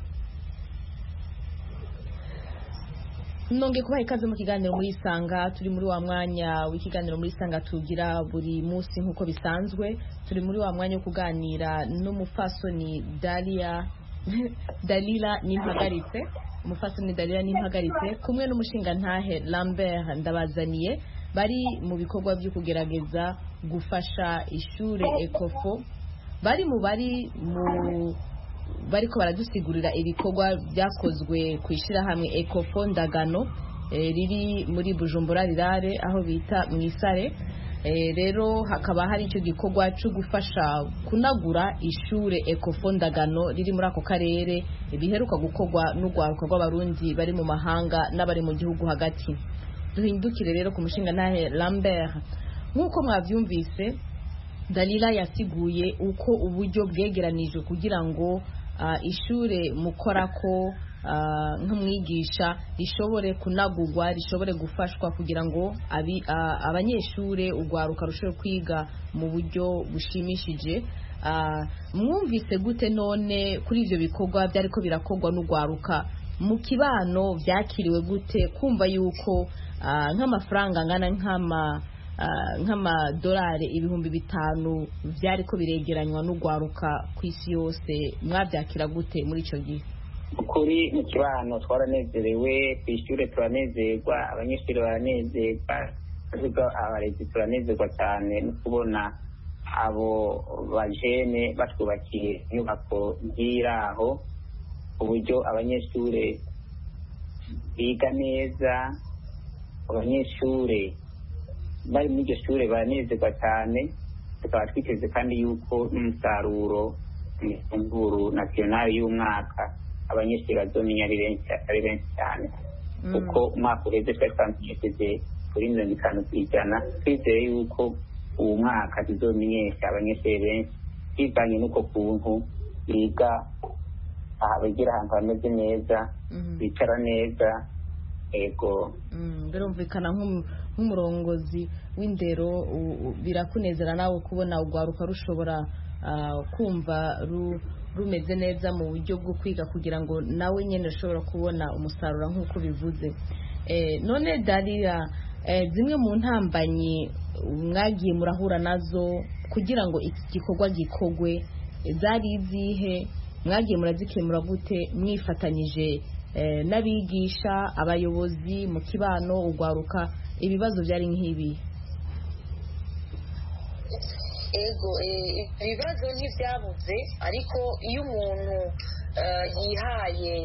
Nonge kubaha ikaze mu kiganiro muri Isanga. Turi muri wa mwanya w'ikiganiro muri Isanga tugira buri munsi nkuko bisanzwe. Turi muri wa mwanya wo kuganira n'umufasoni Dalia Dalila Nimpagaritse, umufasoni Dalila Nimpagaritse kumwe n'umushinga ntahe Lambert Ndabazaniye bari mu bikorwa byo kugerageza gufasha ishure Ecofo. Bari mu bari mu bariko baradusigurira ibikorwa byakozwe kwishira hamwe Ecofo Ndagano e, riri muri Bujumbura rirare aho bita Mwisare. E, rero hakaba hari icyo gikorwa cyo gufasha kunagura ishure Ecofo Ndagano riri muri ako karere biheruka gukorwa n'ugwaruka rw'abarundi bari mu mahanga n'abari mu gihugu hagati. Duhindukire rero ku mushinga nahe Lambert. Nkuko mwavyumvise Dalila yasiguye uko uburyo bwegeranijwe kugira ngo uh, ishure mukorako uh, nk'umwigisha rishobore kunagurwa, rishobore gufashwa kugira ngo abi, uh, abanyeshure ugwaruka rushobore kwiga mu buryo bushimishije. Uh, mwumvise gute none kuri ivyo bikorwa byariko birakorwa n'ugwaruka mu kibano vyakiriwe gute kumva yuko uh, nk'amafaranga ngana nk'ama Uh, nk'amadolari ibihumbi bitanu byariko biregeranywa n'ugwaruka ku isi yose mwabyakira gute muri ico gihe? Kuri mu kibano twaranezerewe, kwishure turanezerwa, abanyeshuri baranezerwa, ariko abarezi turanezerwa cyane no kubona abo bajene batwubakiye inyubako nk'iraho uburyo abanyeshure biga neza, abanyeshure bari muri iryo shure baranezerwa cyane. Tukaba twiteze kandi yuko n'umusaruro mw'ifunguro nationali y'umwaka abanyeshuri bazomenya ari benshi ari benshi cyane kuko umwaka uheze twari twamenyesheje kuri mirongo itanu ku ijana. Twizeye yuko uwo mwaka tuzomenyesha abanyeshuri benshi bivanye n'uko kuntu biga aha bigira ahantu hameze neza, bicara neza. Ego birumvikana nk'umurongozi w'indero birakunezera nawe kubona ugwaruka rushobora kumva rumeze neza mu buryo bwo kwiga kugira ngo nawe nyene ushobora kubona umusaruro nk'uko bivuze. None Dalia, zimwe mu ntambanyi mwagiye murahura nazo kugira ngo iki gikorwa gikogwe zari izihe? Mwagiye murazikemura gute mwifatanyije n'abigisha, abayobozi mu kibano ugwaruka? Ibibazo byari nk'ibi? Ego ibibazo ntibyabuze, ariko iyo umuntu yihaye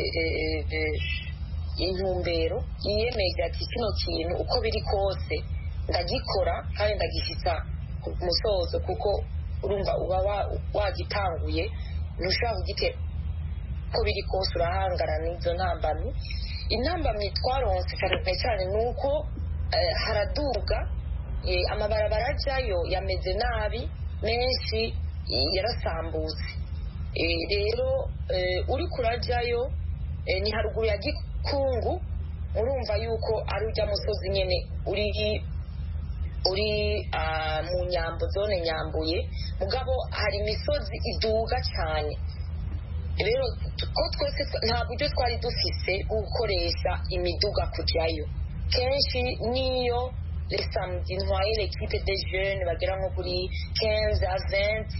intumbero yiyemeje ati kino kintu uko biri kose ndagikora kandi ndagishyitsa ku musozo, kuko urumva uba wagitanguye ntushobora kugitera uko biri kose urahangana n'izo ntambamyi. Intambamyi twaronse cyane cyane ni uko haraduga amabarabara ajyayo yameze nabi, menshi yarasambutse. Rero uri kurajyayo ni haruguru ya Gikungu, urumva yuko ari ujya musozi nyene uri uri mu nyambo zone nyambuye mugabo hari imisozi iduga cyane rero ko twese nta buryo twari dufise gukoresha imiduga kujyayo kenshi niyo les samedi ntwaye l'équipe des jeunes bagera nko kuri quinze à vingt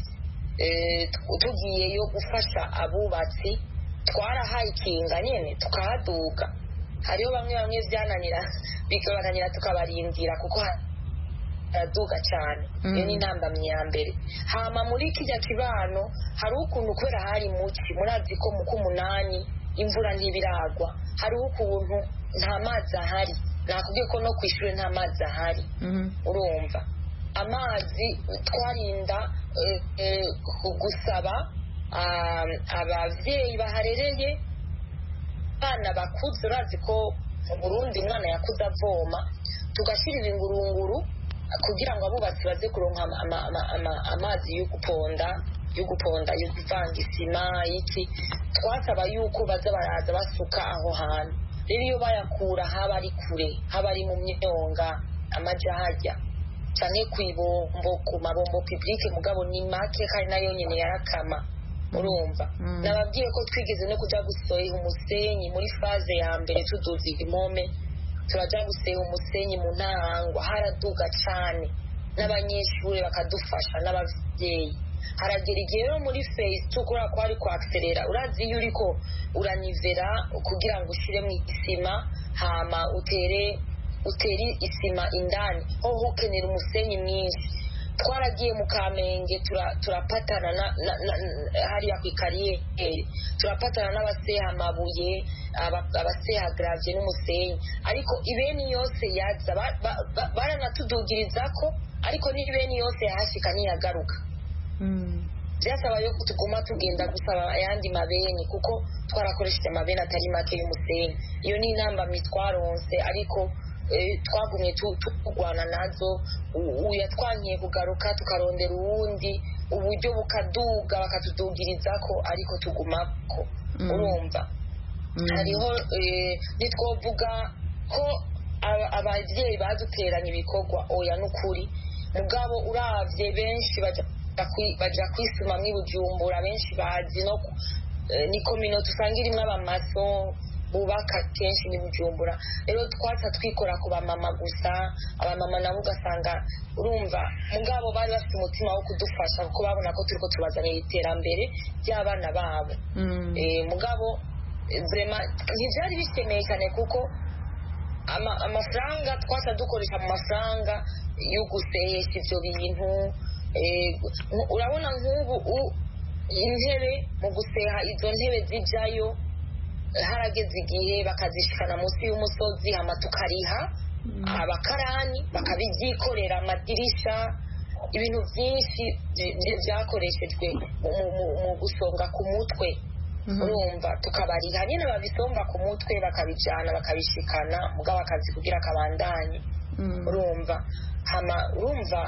tugiyeyo gufasha abubatsi twarahaye ikinga nyene tukahaduga hariho bamwe bamwe byananira bikabananira tukabarindira kuko haraduga cyane iyo ni intambamyi ya mbere hama muri kijya kibano hari ukuntu kubera hari muki murazi ko mu k'umunani imvura ntibiragwa hari ukuntu nta mazi ahari nakubwiye ko no kwishuri nta mazi ahari urumva amazi twarinda gusaba abavyeyi baharereye abana bakuze urazi ko mu Burundi umwana yakuze avoma tugashirira ingurunguru kugira ngo abubatsi baze kuronka amazi yo guponda yo guponda yo kuvanga isima iki twasaba yuko baza baraza basuka aho hantu rero iyo bayakura haba ari kure haba ari mu myonga amaja hajya cyane kwibombo ku mabombo public mugabo ni make kandi nayo nyene yarakama urumva nababwiye ko twigeze no kuja gusohera umusenyi muri faze ya mbere tuduzi impome turaja guseha umusenyi mu ntangwa haraduga cyane n'abanyeshuri bakadufasha n'abavyeyi haragera igihe rero muri phase two kuri kwari ku accelera urazi iyo uriko uranivera kugira ngo ushire mu isima hama utere uteri isima indani ho hukenera umusenyi mwinshi twaragiye mu Kamenge turapatana hariya ku kariyeri turapatana n'abaseha amabuye abaseha gravye n'umusenyi ariko ibeni yose yaza baranatudugiriza ko ariko n'ibeni yose yahashika ntiyagaruka byasaba yo tuguma tugenda gusaba ayandi mabeni kuko twarakoresheje amabeni atari make y'umusenyi iyo ni inamba mitwaronse ariko twagumye tugwana nazo uyatwankiye kugaruka tukarondera uwundi uburyo bukaduga bakatudugiriza ko ariko tugumako urumva hariho nitwovuga ko abavyeyi baduteranya ibikorwa oya n'ukuri mugabo uravye benshi baja kwisuma mw'ibujumbura benshi bazi no ni komino tusanga irimwo abamaso bubaka kenshi ni Bujumbura rero twatsa twikora ku bamama gusa abamama nabo ugasanga urumva mugabo bari bafite umutima wo kudufasha kuko babona ko turiko tubazanira iterambere ry'abana babo eh mugabo vraiment ntivyari bishemeye cyane kuko amafaranga twatsa dukoresha mu mafaranga yo gusehesha ivyo bintu urabona nk'ubu intebe mu guseha izo ntebe zijayo harageze igihe bakazishikana munsi y'umusozi hama tukariha abakarani bakabyikorera amadirisha ibintu byinshi byakoreshejwe mu gusonga ku mutwe urumva tukabarira nyine babisomba ku mutwe bakabijana bakabishikana mugabo akazi kugira kabandanye urumva hama urumva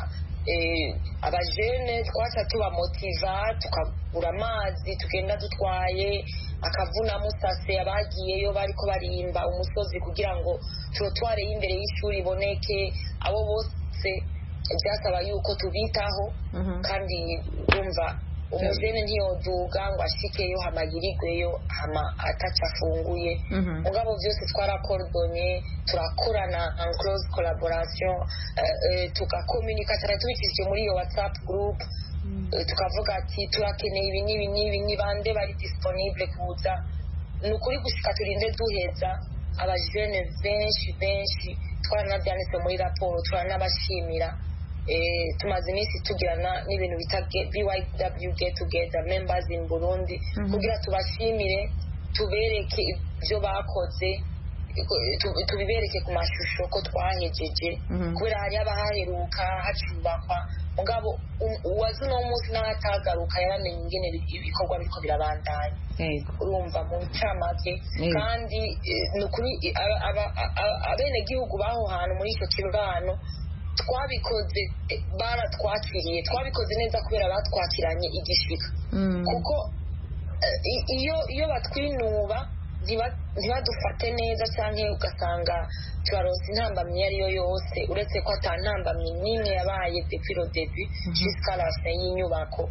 abajene twaca tubamotiva tukagura amazi tugenda dutwaye akavuna musase abagiyeyo bariko barimba umusozi kugira ngo trottoire y'imbere y'ishuri iboneke abo bose byasaba yuko tubitaho kandi urumva umujene ntiyoduga ngo ashikeyo hama yirigweyo hama atacafunguye mugabo byose twarakordonye turakorana en close collaboration tugakomunika cyane tubikishije muri iyo WhatsApp group tukavuga ati turakeneye ibi n'ibi n'ibi ni bande bari disponible kuza ni ukuri gushika turinde duheza abajene benshi benshi twaranabyanditse muri raporo turanabashimira tumaze iminsi tugirana n'ibintu bita B Y W Get Together Members in Burundi kugira tubashimire tubereke ibyo bakoze tubibereke ku mashusho ko twahejeje kubera hari abahaheruka hacubakwa mugabo uwazi uno munsi n'ahatagaruka yaramenye ingene ibikorwa biriko birabandanya urumva mu ncamake kandi ni ukuri abenegihugu baho hantu muri ico kibano twabikoze baratwakiriye twabikoze neza kubera batwakiranye igishika kuko iyo iyo batwinuba ntibadufate neza cyangwa ugasanga turaronse intambamyi iyo ari yo yose uretse ko ata ntambamyi n'imwe yabaye depuis le début jusqu'à la fin y'inyubako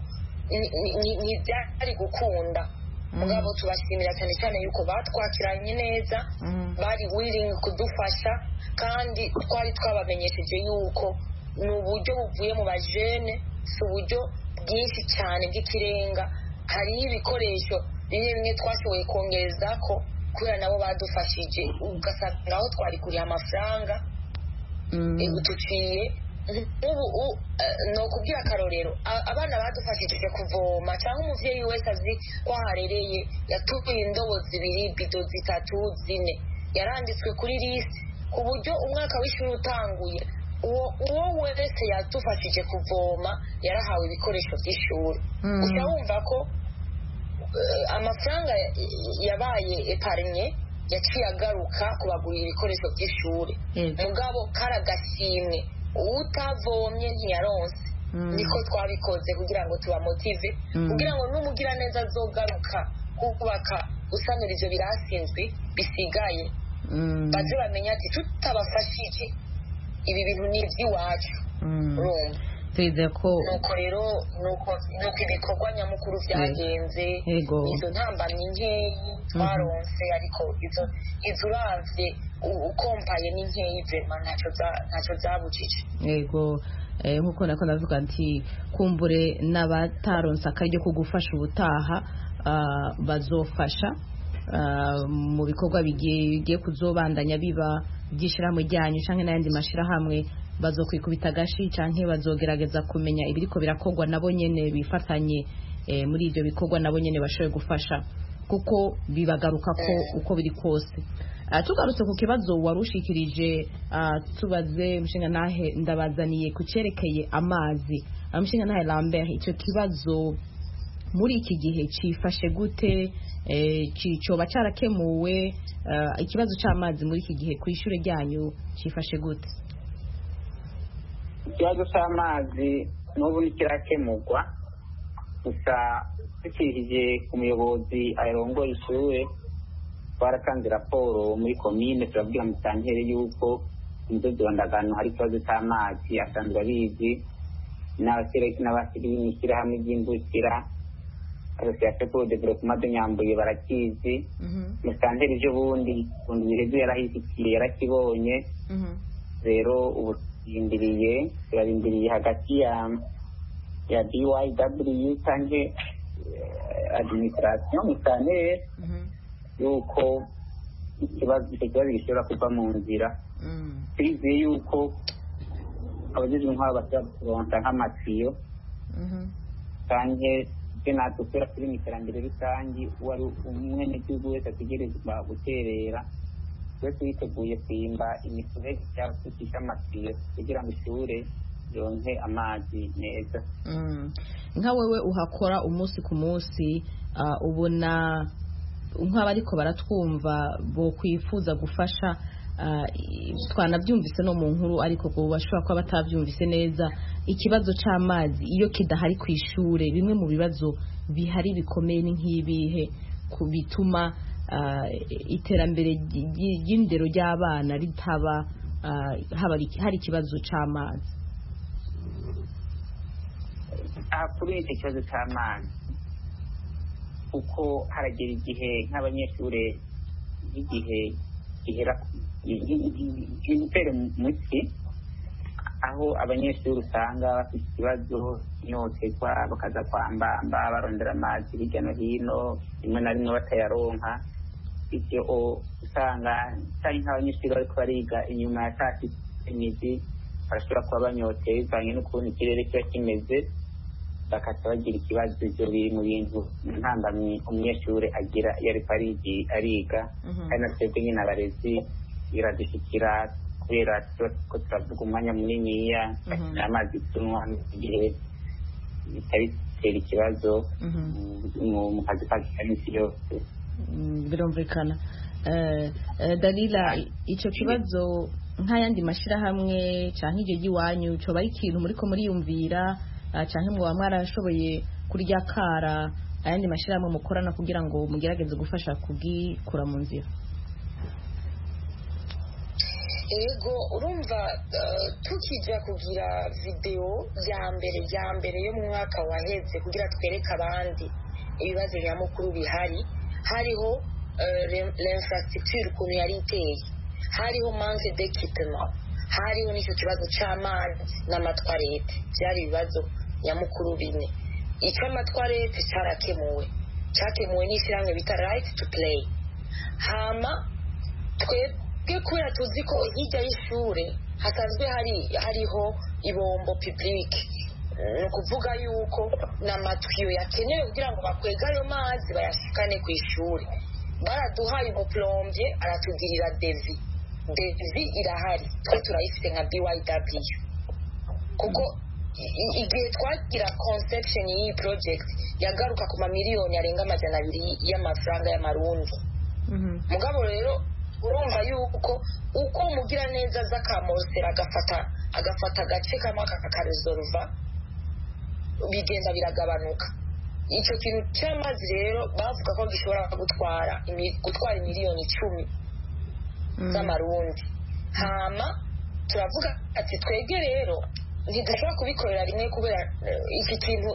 ntibyari gukunda mugabo tubashimira cyane cyane yuko batwakiranye neza bari willing kudufasha kandi twari twabamenyesheje yuko ni uburyo buvuye mu bajene si uburyo bwinshi cyane bw'ikirenga hariho ibikoresho bimwe bimwe twashoboye kongereza ko kubera nabo badufashije ugasanga aho twari kuriha amafaranga tuciye ubu ni ukubwira akarorero abana badufashije kuvoma cyangwa umubyeyi wese azi ko aharereye yatuye indobo zibiri bido zitatu zine yaranditswe kuri lisi ku buryo umwaka w'ishuri utanguye uwo wese yadufashije kuvoma yarahawe ibikoresho by'ishuri ushobora wumva ko amafaranga yabaye eparnye yaciye agaruka kubagurira ibikoresho by'ishuri mugabo karagashimwe utavomye ntiyaronse niko twabikoze kugira ngo tubamotive kugira ngo n'umugira neza azogaruka kubaka gusanura ibyo birasinzwe bisigaye baze bamenya ati tutabafashije ibi bintu ni iby'iwacu urumva nuko rero nuko ibikorwa nyamukuru byagenze izo ntambamyi nkeyi twaronse ariko izo izo uravye ukompaye n'inkeyi vema ntacyo zabujije yego nk'uko nako navuga nti kumbure n'abataronse akaryo ko gufasha ubutaha bazofasha mu bikorwa bigiye kuzobandanya biba by'ishyirahamwe ryanyu cyangwa n'ayandi mashyirahamwe bazokwikubita agashi cyangwa bazogerageza kumenya ibiriko birakorwa nabo nyene bifatanye muri ibyo bikorwa nabo nyene bashoboye gufasha kuko bibagaruka ko uko biri kose tugarutse ku kibazo warushikirije tubaze mushinga nahe ndabazaniye ku cerekeye amazi mushinga nahe Lambert icyo kibazo muri iki gihe cifashe gute cyoba cyarakemuwe ikibazo cy'amazi muri iki gihe ku ishure ryanyu cifashe gute ikibazo cy'amazi n'ubu ntikirakemurwa gusa tukirije ku muyobozi arongoye ishure twaratanze raporo muri komine turabwira mu santere yuko inzozi ndagano hari ikibazo cy'amazi asanzwe abizi n'abashyira b'imishyirahamwe ry'imbukira association pour le développement de Nyambuye barakizi mu santere ejo bundi ubundi biheze yarahisikiye yarakibonye rero ubu turindiriye turarindiriye hagati ya ya B Y W cyangwa administration mu santere yuko ikibazo ikibazo gishobora kuva mu nzira twizeye yuko abagizwe nk'abo bashobora kuronsa nk'amatiyo cyangwa ibyo natwe kubera turi mu iterambere rusange uwari umwe n'igihugu wese ategerezwa guterera twese witeguye kwimba imiferege cyangwa kwicisha amatiyo kugira ngo ishure yonke amazi neza nka wewe uhakora umunsi ku munsi ubona nk'abariko baratwumva bo kwifuza gufasha twanabyumvise no mu nkuru ariko ko bashobora kuba batabyumvise neza ikibazo cy'amazi iyo kidahari ku ishure bimwe mu bibazo bihari bikomeye ni nk'ibihe bituma iterambere ry'indero ry'abana ritaba hari ikibazo cy'amazi kuri icyo kibazo cy'amazi kuko haragera igihe nk'abanyeshuri igihe gihera gitera umutwe aho abanyeshuri usanga bafite ikibazo inyoterwa bakaza kwambamba barondera amazi hirya no hino rimwe na rimwe batayaronka bityo usanga cyane nk'abanyeshuri bariko bariga inyuma ya saa sita imizi barashobora kuba banyoteye bivanye n'ukuntu ikirere kiba kimeze bakaca bagira ikibazo ibyo biri mu bintu ntambamyi umunyeshuri agira iyo ariko ariga kandi na twebwe nyine abarezi biradushyikira kubera ko turavuga umwanya muniniya bakenera amazi tunywa igihe bitari bitera ikibazo mu kazi kacu ka minsi yose birumvikana Dalila icyo kibazo nk'ayandi mashyirahamwe cyangwa iryo ry'iwanyu cyoba ari ikintu muri ko muriyumvira cyangwa muba mwarashoboye kurya kara ayandi mashyirahamwe mukorana kugira ngo mugerageze gufasha kugikura mu nzira? ego urumva tukijya kugira videwo ya mbere ya mbere yo mu mwaka waheze kugira twereke abandi ibibazo nyamukuru bihari, hariho l'infrastructure ukuntu yari iteye, hariho manque d'équipement, hariho n'icyo kibazo cy'amazi n'amatwarete. byari ibibazo nyamukuru bine. icy'amatwarete cyarakemuwe cyakemuwe n'ishyirahamwe bita right to play. hama twebwe kubera tuzi ko hirya y'ishure hasanzwe hari hariho ibombo public, ni ukuvuga yuko n'amatwiyo yakenewe kugira ngo bakwege ayo mazi bayashikane ku ishuri. baraduhaye umuplombye aratugirira devi devi irahari, twe turayifite nka B Y W, kuko igihe twagira conception y'iyi project yagaruka ku mamiliyoni arenga amajana abiri y'amafaranga y'amarundi. mugabo rero urumva yuko uko umugira neza azakamosera agafata agafata agace kamwe akakaresolva bigenda biragabanuka. icyo kintu cy'amazi rero bavuga ko gishobora gutwara gutwara miliyoni icumi z'amarundi. hama turavuga ati twebwe rero ntidushobora kubikorera rimwe kubera iki kintu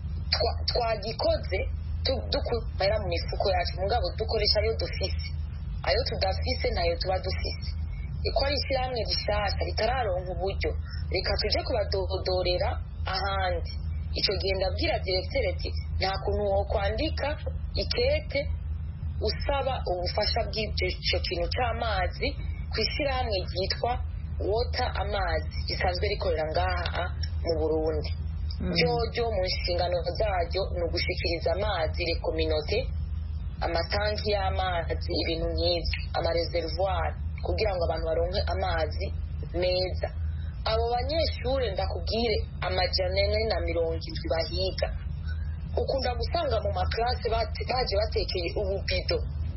twagikoze dukumira mu mifuko yacu, mugabo dukoresha ayo dufise, ayo tudafise ntayo tuba dufise. ko ari ishyirahamwe rishyashya ritararonka uburyo, reka tuje kubadodorera ahandi. icyo gihe ndabwira directeur ati nta kuntu wo kwandika ikete usaba ubufasha bw'icyo kintu cy'amazi ku ishyirahamwe ryitwa water amazi risanzwe rikorera ngaha mu Burundi. byojo mu nshingano zaryo ni ugushikiriza amazi le communauté, amatanki y'amazi, ibintu nk'ibyo, amareservoir, kugira ngo abantu baronke amazi meza. abo banyeshuri ndakubwire amajana ane na mirongo indwi bahiga, ukunda gusanga mu maklase baje batekeye ububido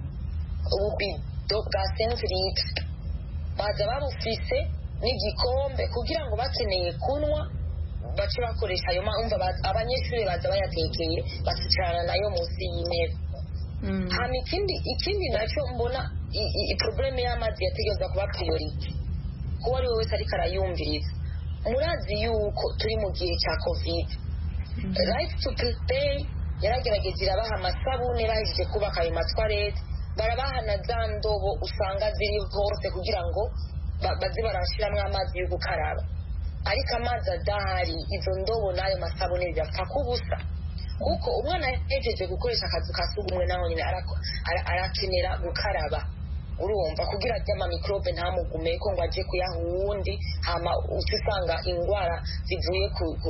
ububido bwa cinq litres, baza babufise n'igikombe kugira ngo bakeneye kunywa bace bakoresha ayo mazi. abanyeshuri baza bayatekeye basicarana nayo munsi y'intebe. hama ikindi ikindi nacyo mbona iprobleme y'amazi yategerezwa kuba priority kuko ari we wese ariko arayumviriza. murazi yuko turi mu gihe cya covid. right to play yaragerageje irabaha amasabune, bahejeje kubaka ayo matwarete barabaha na za ndobo usanga ziri hose kugira ngo baze barashyiramo amazi yo gukaraba, ariko amazi adahari izo ndobo n'ayo masabune bigapfa kubusa, kuko umwana yahejeje gukoresha akazu ka sugumwe naho nyine arakenera gukaraba. urumva kugira ajya ama microbe ntamugume ko ngo aje kuyaha uwundi, hama uca usanga indwara zivuye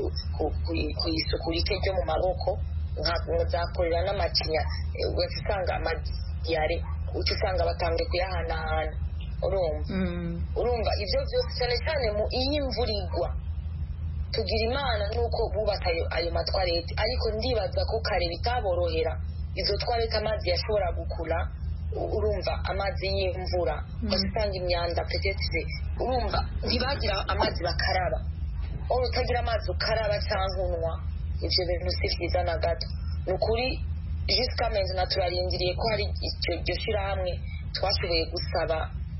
ku isuku rike ryo mu maboko nka zakorera n'amacinya, ugaca usanga amadiyare, uca usanga batangiye kuyahanahana. urumva urumva ibyo byose cyane cyane mu iyi imvura igwa. tugira imana nuko bubaka ayo matwarete, ariko ndibaza ko kare bitaborohera izo twarete amazi yashobora gukura. urumva amazi y'imvura ugasanga imyanda petetse, urumva ntibagira amazi bakaraba. wowe utagira amazi ukaraba cyangwa unywa, ibyo bintu si byiza na gato. ni ukuri jusqu'à maintenant turarindiriye ko hari iryo shyirahamwe twashoboye gusaba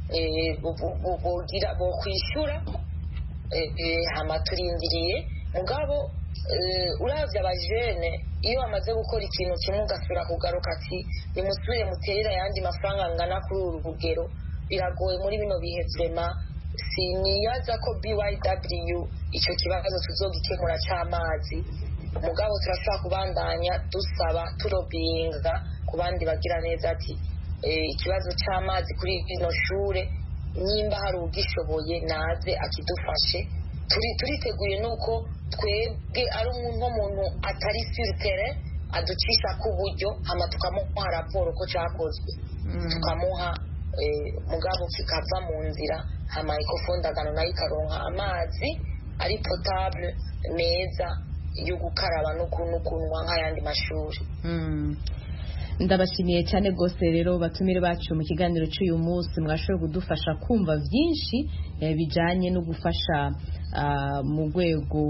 bo kwishyura, hama turindiriye. mugabo uravye abajene iyo bamaze gukora ikintu kimwe ugasubira kugaruka ati nimusubire muterera ayandi mafaranga angana kuri uru rugero, biragoye muri bino bihe vrema. siniyaza ko B Y W icyo kibazo tuzogikemura cy'amazi, mugabo turashobora kubandanya dusaba turobinga ku bandi bagira neza ati ikibazo cy'amazi kuri ino shure nimba hari ugishoboye naze akidufashe. turi turiteguye nuko twebwe ari umuntu atari sur terrain aducisha ku buryo hama tukamuha raporo ko cyakozwe, tukamuha mugabo kikava mu nzira, hama ikofondagano nayo ikaronka amazi ari potable meza yo gukaraba no kunywa nk'ayandi mashuri. ndabashimiye cyane rwose rero batumire bacu mu kiganiro cy'uyu munsi, mwashoboye kudufasha kumva byinshi bijyanye no gufasha mu rwego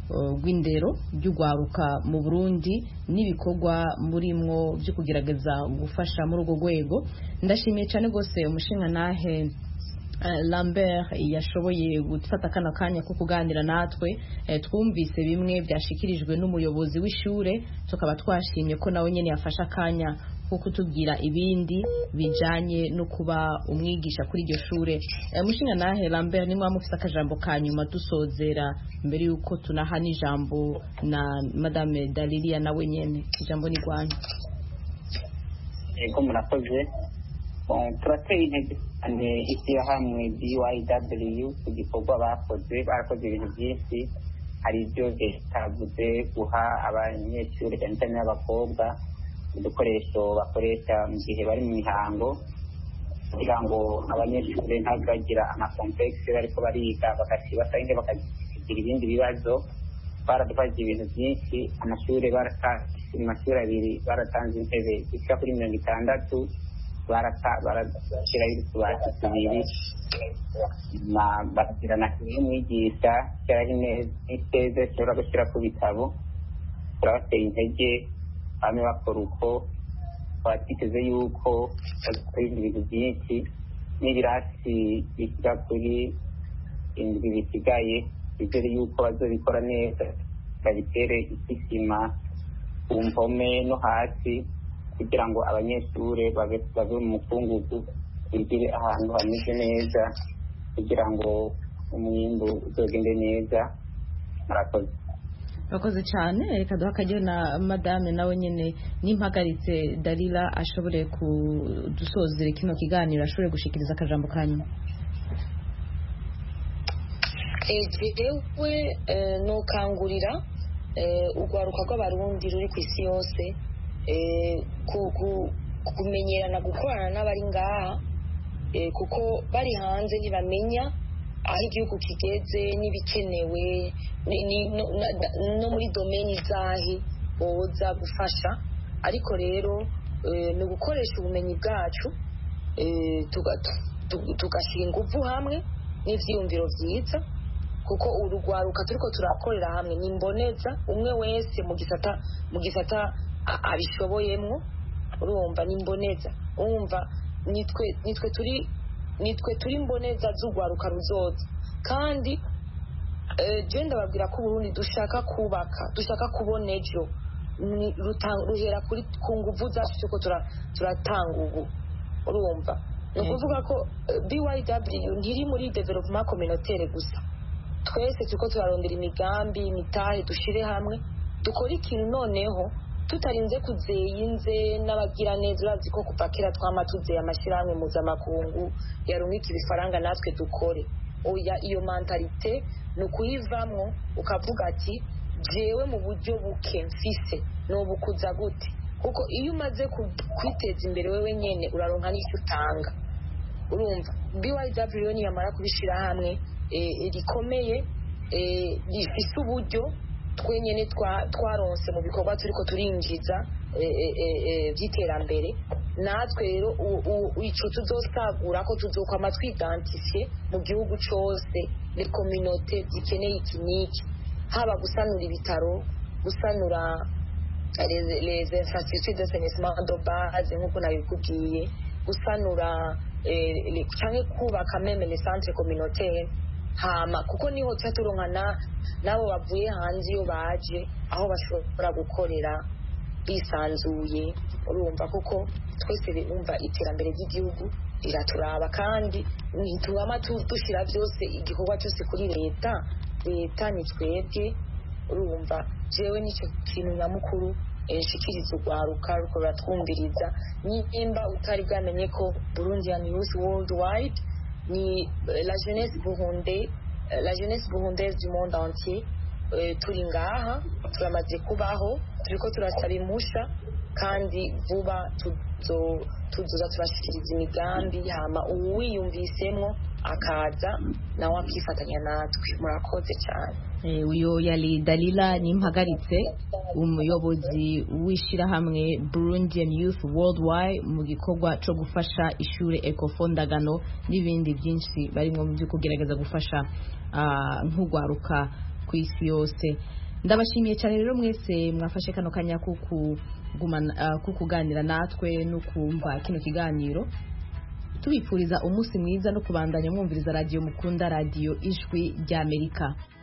rw'indero ry'ugwaruka mu Burundi n'ibikorwa murimwo byo kugerageza gufasha muri urwo rwego. Ndashimiye cyane gose umushinga nahe Lambert yashoboye gufata kana kanya ko kuganira natwe. E, twumvise bimwe byashikirijwe n'umuyobozi w'ishure, tukaba twashimye ko nawe nyene yafasha akanya ko kutubwira ibindi bijanye no kuba umwigisha kuri iryo shure. E, mushinga nahe Lambert, nimwe mufite akajambo kanyuma dusozera mbere yuko tunaha n'ijambo na Madame Dalilia nawe nyene, ijambo ni rwanyu. Ego murakoze. Bon, turateye intege cyane ishyirahamwe B Y W ku gikorwa bakoze barakoze ibintu byinshi. Hari ibyo bitavuze guha abanyeshuri cyane cyane n'abakobwa udukoresho bakoresha mu gihe bari mu mihango kugira ngo abanyeshuri ntazagira amakomplekisi bariko bariga bakasibasanga bakagira ibindi bibazo. Baradufashije ibintu byinshi. Amashuri baratanze amashuri abiri baratanze intebe zishika kuri mirongo itandatu barashyiraho utubati tubiri bashyirana n'umwigisha shyiraho intebe zishobora gushyira ku bitabo. turabateye intege bamwe bakora uko twaba twiteze yuko bakora ibintu byinshi n'ibirasi bishyira kuri indwi bisigaye bizere yuko bazobikora neza babitere isima ku mpome no hasi kugira ngo abanyeshuri bave mu mukungugu bigire ahantu hameze neza kugira ngo umwimbu uzogende neza. Murakoze. Murakoze cyane. Reka duha akajyo na Madame nawe nyene n'impagaritse Dalila ashobore kudusozera kino kiganiro, ashobore gushikiriza akajambo kanyuma. Ejewe nokangurira urwaruka rw'abarundi ruri ku isi yose kumenyerana gukorana n'abari ngaha, kuko bari hanze ntibamenya aho igihugu kigeze n'ibikenewe no muri domeni zahi boza gufasha. Ariko rero ni ugukoresha ubumenyi bwacu tugashyira ingufu hamwe n'ivyiyumviro vyiza, kuko urugwaruka turiko turakorera hamwe nimboneza umwe wese mu gisata mu gisata abishoboyemwo. Urumva nimboneza, urumva nitwe nitwe turi nitwe turi mboneza z'urwaruka ruzoza. Kandi je ndababwira ko Burundi dushaka kubaka, dushaka kubona ejo ruhera kuri ku nguvu zacu tuko turatanga ubu. Urumva ni ukuvuga ko B Y W ntiri muri development communautaire gusa, twese tuko turarondera imigambi imitahe dushire hamwe dukora ikintu noneho tutarinze kuzeyinze n'abagira neza. Urazi ko kuva kera twama tuzeye amashyirahamwe mpuzamakungu yarungika ibifaranga natwe dukore. Oya, iyo mentalite ni ukuyivamwo ukavuga ati jewe mu buryo buke mfise nobukuza gute, kuko iyo umaze kwiteza imbere wewe nyene uraronka n'icyo utanga. Urumva B Y W niyamara kubishira hamwe rikomeye rifise uburyo twenyene twaronse mu bikorwa turiko turinjiza by'iterambere. Natwe rero ico tuzosagura ko tuzokwama twidantifiye mu gihugu cose les communautés zikeneye iki n'iki, haba gusanura ibitaro, gusanura les infrastructures d'assainissement de base nk'uko nabikubwiye, gusanura canke kubaka meme les centres communautaires. Hama kuko niho cyaturonkana nabo bavuye hanze iyo baje aho bashobora gukorera bisanzuye. Urumva kuko twese bumva iterambere ry'igihugu riraturaba, kandi ntitubama dushira byose igikorwa cyose kuri leta. Leta ni twebwe. Urumva jewe nicyo kintu nyamukuru nshikiriza urwaruka ruko ruratwumviriza. Nimba utari bwamenye ko Burundian Youth Worldwide ni la jeunesse burundaise, la jeunesse burundaise du monde entier. Turi ngaha turamaze kubaho, turiko turasaba impusha, kandi vuba tuzoza turashikiriza imigambi. Hama uwiyumvisemwo akaza nawe akifatanya natwe. Murakoze cyane. Uyo yali Dalila nimpagaritse, umuyobozi w'ishirahamwe Burundian Youth Worldwide mu gikorwa cyo gufasha ishure Ecofondagano n'ibindi byinshi barimo mu byo kugerageza gufasha nk'ugwaruka ku isi yose. Ndabashimiye cyane rero mwese mwafashe kano kanya kukuganira natwe no kumva kino kiganiro. Tubipfuriza umunsi mwiza no kubandanya mwumviriza radio mukunda, radio Ijwi ry'Amerika.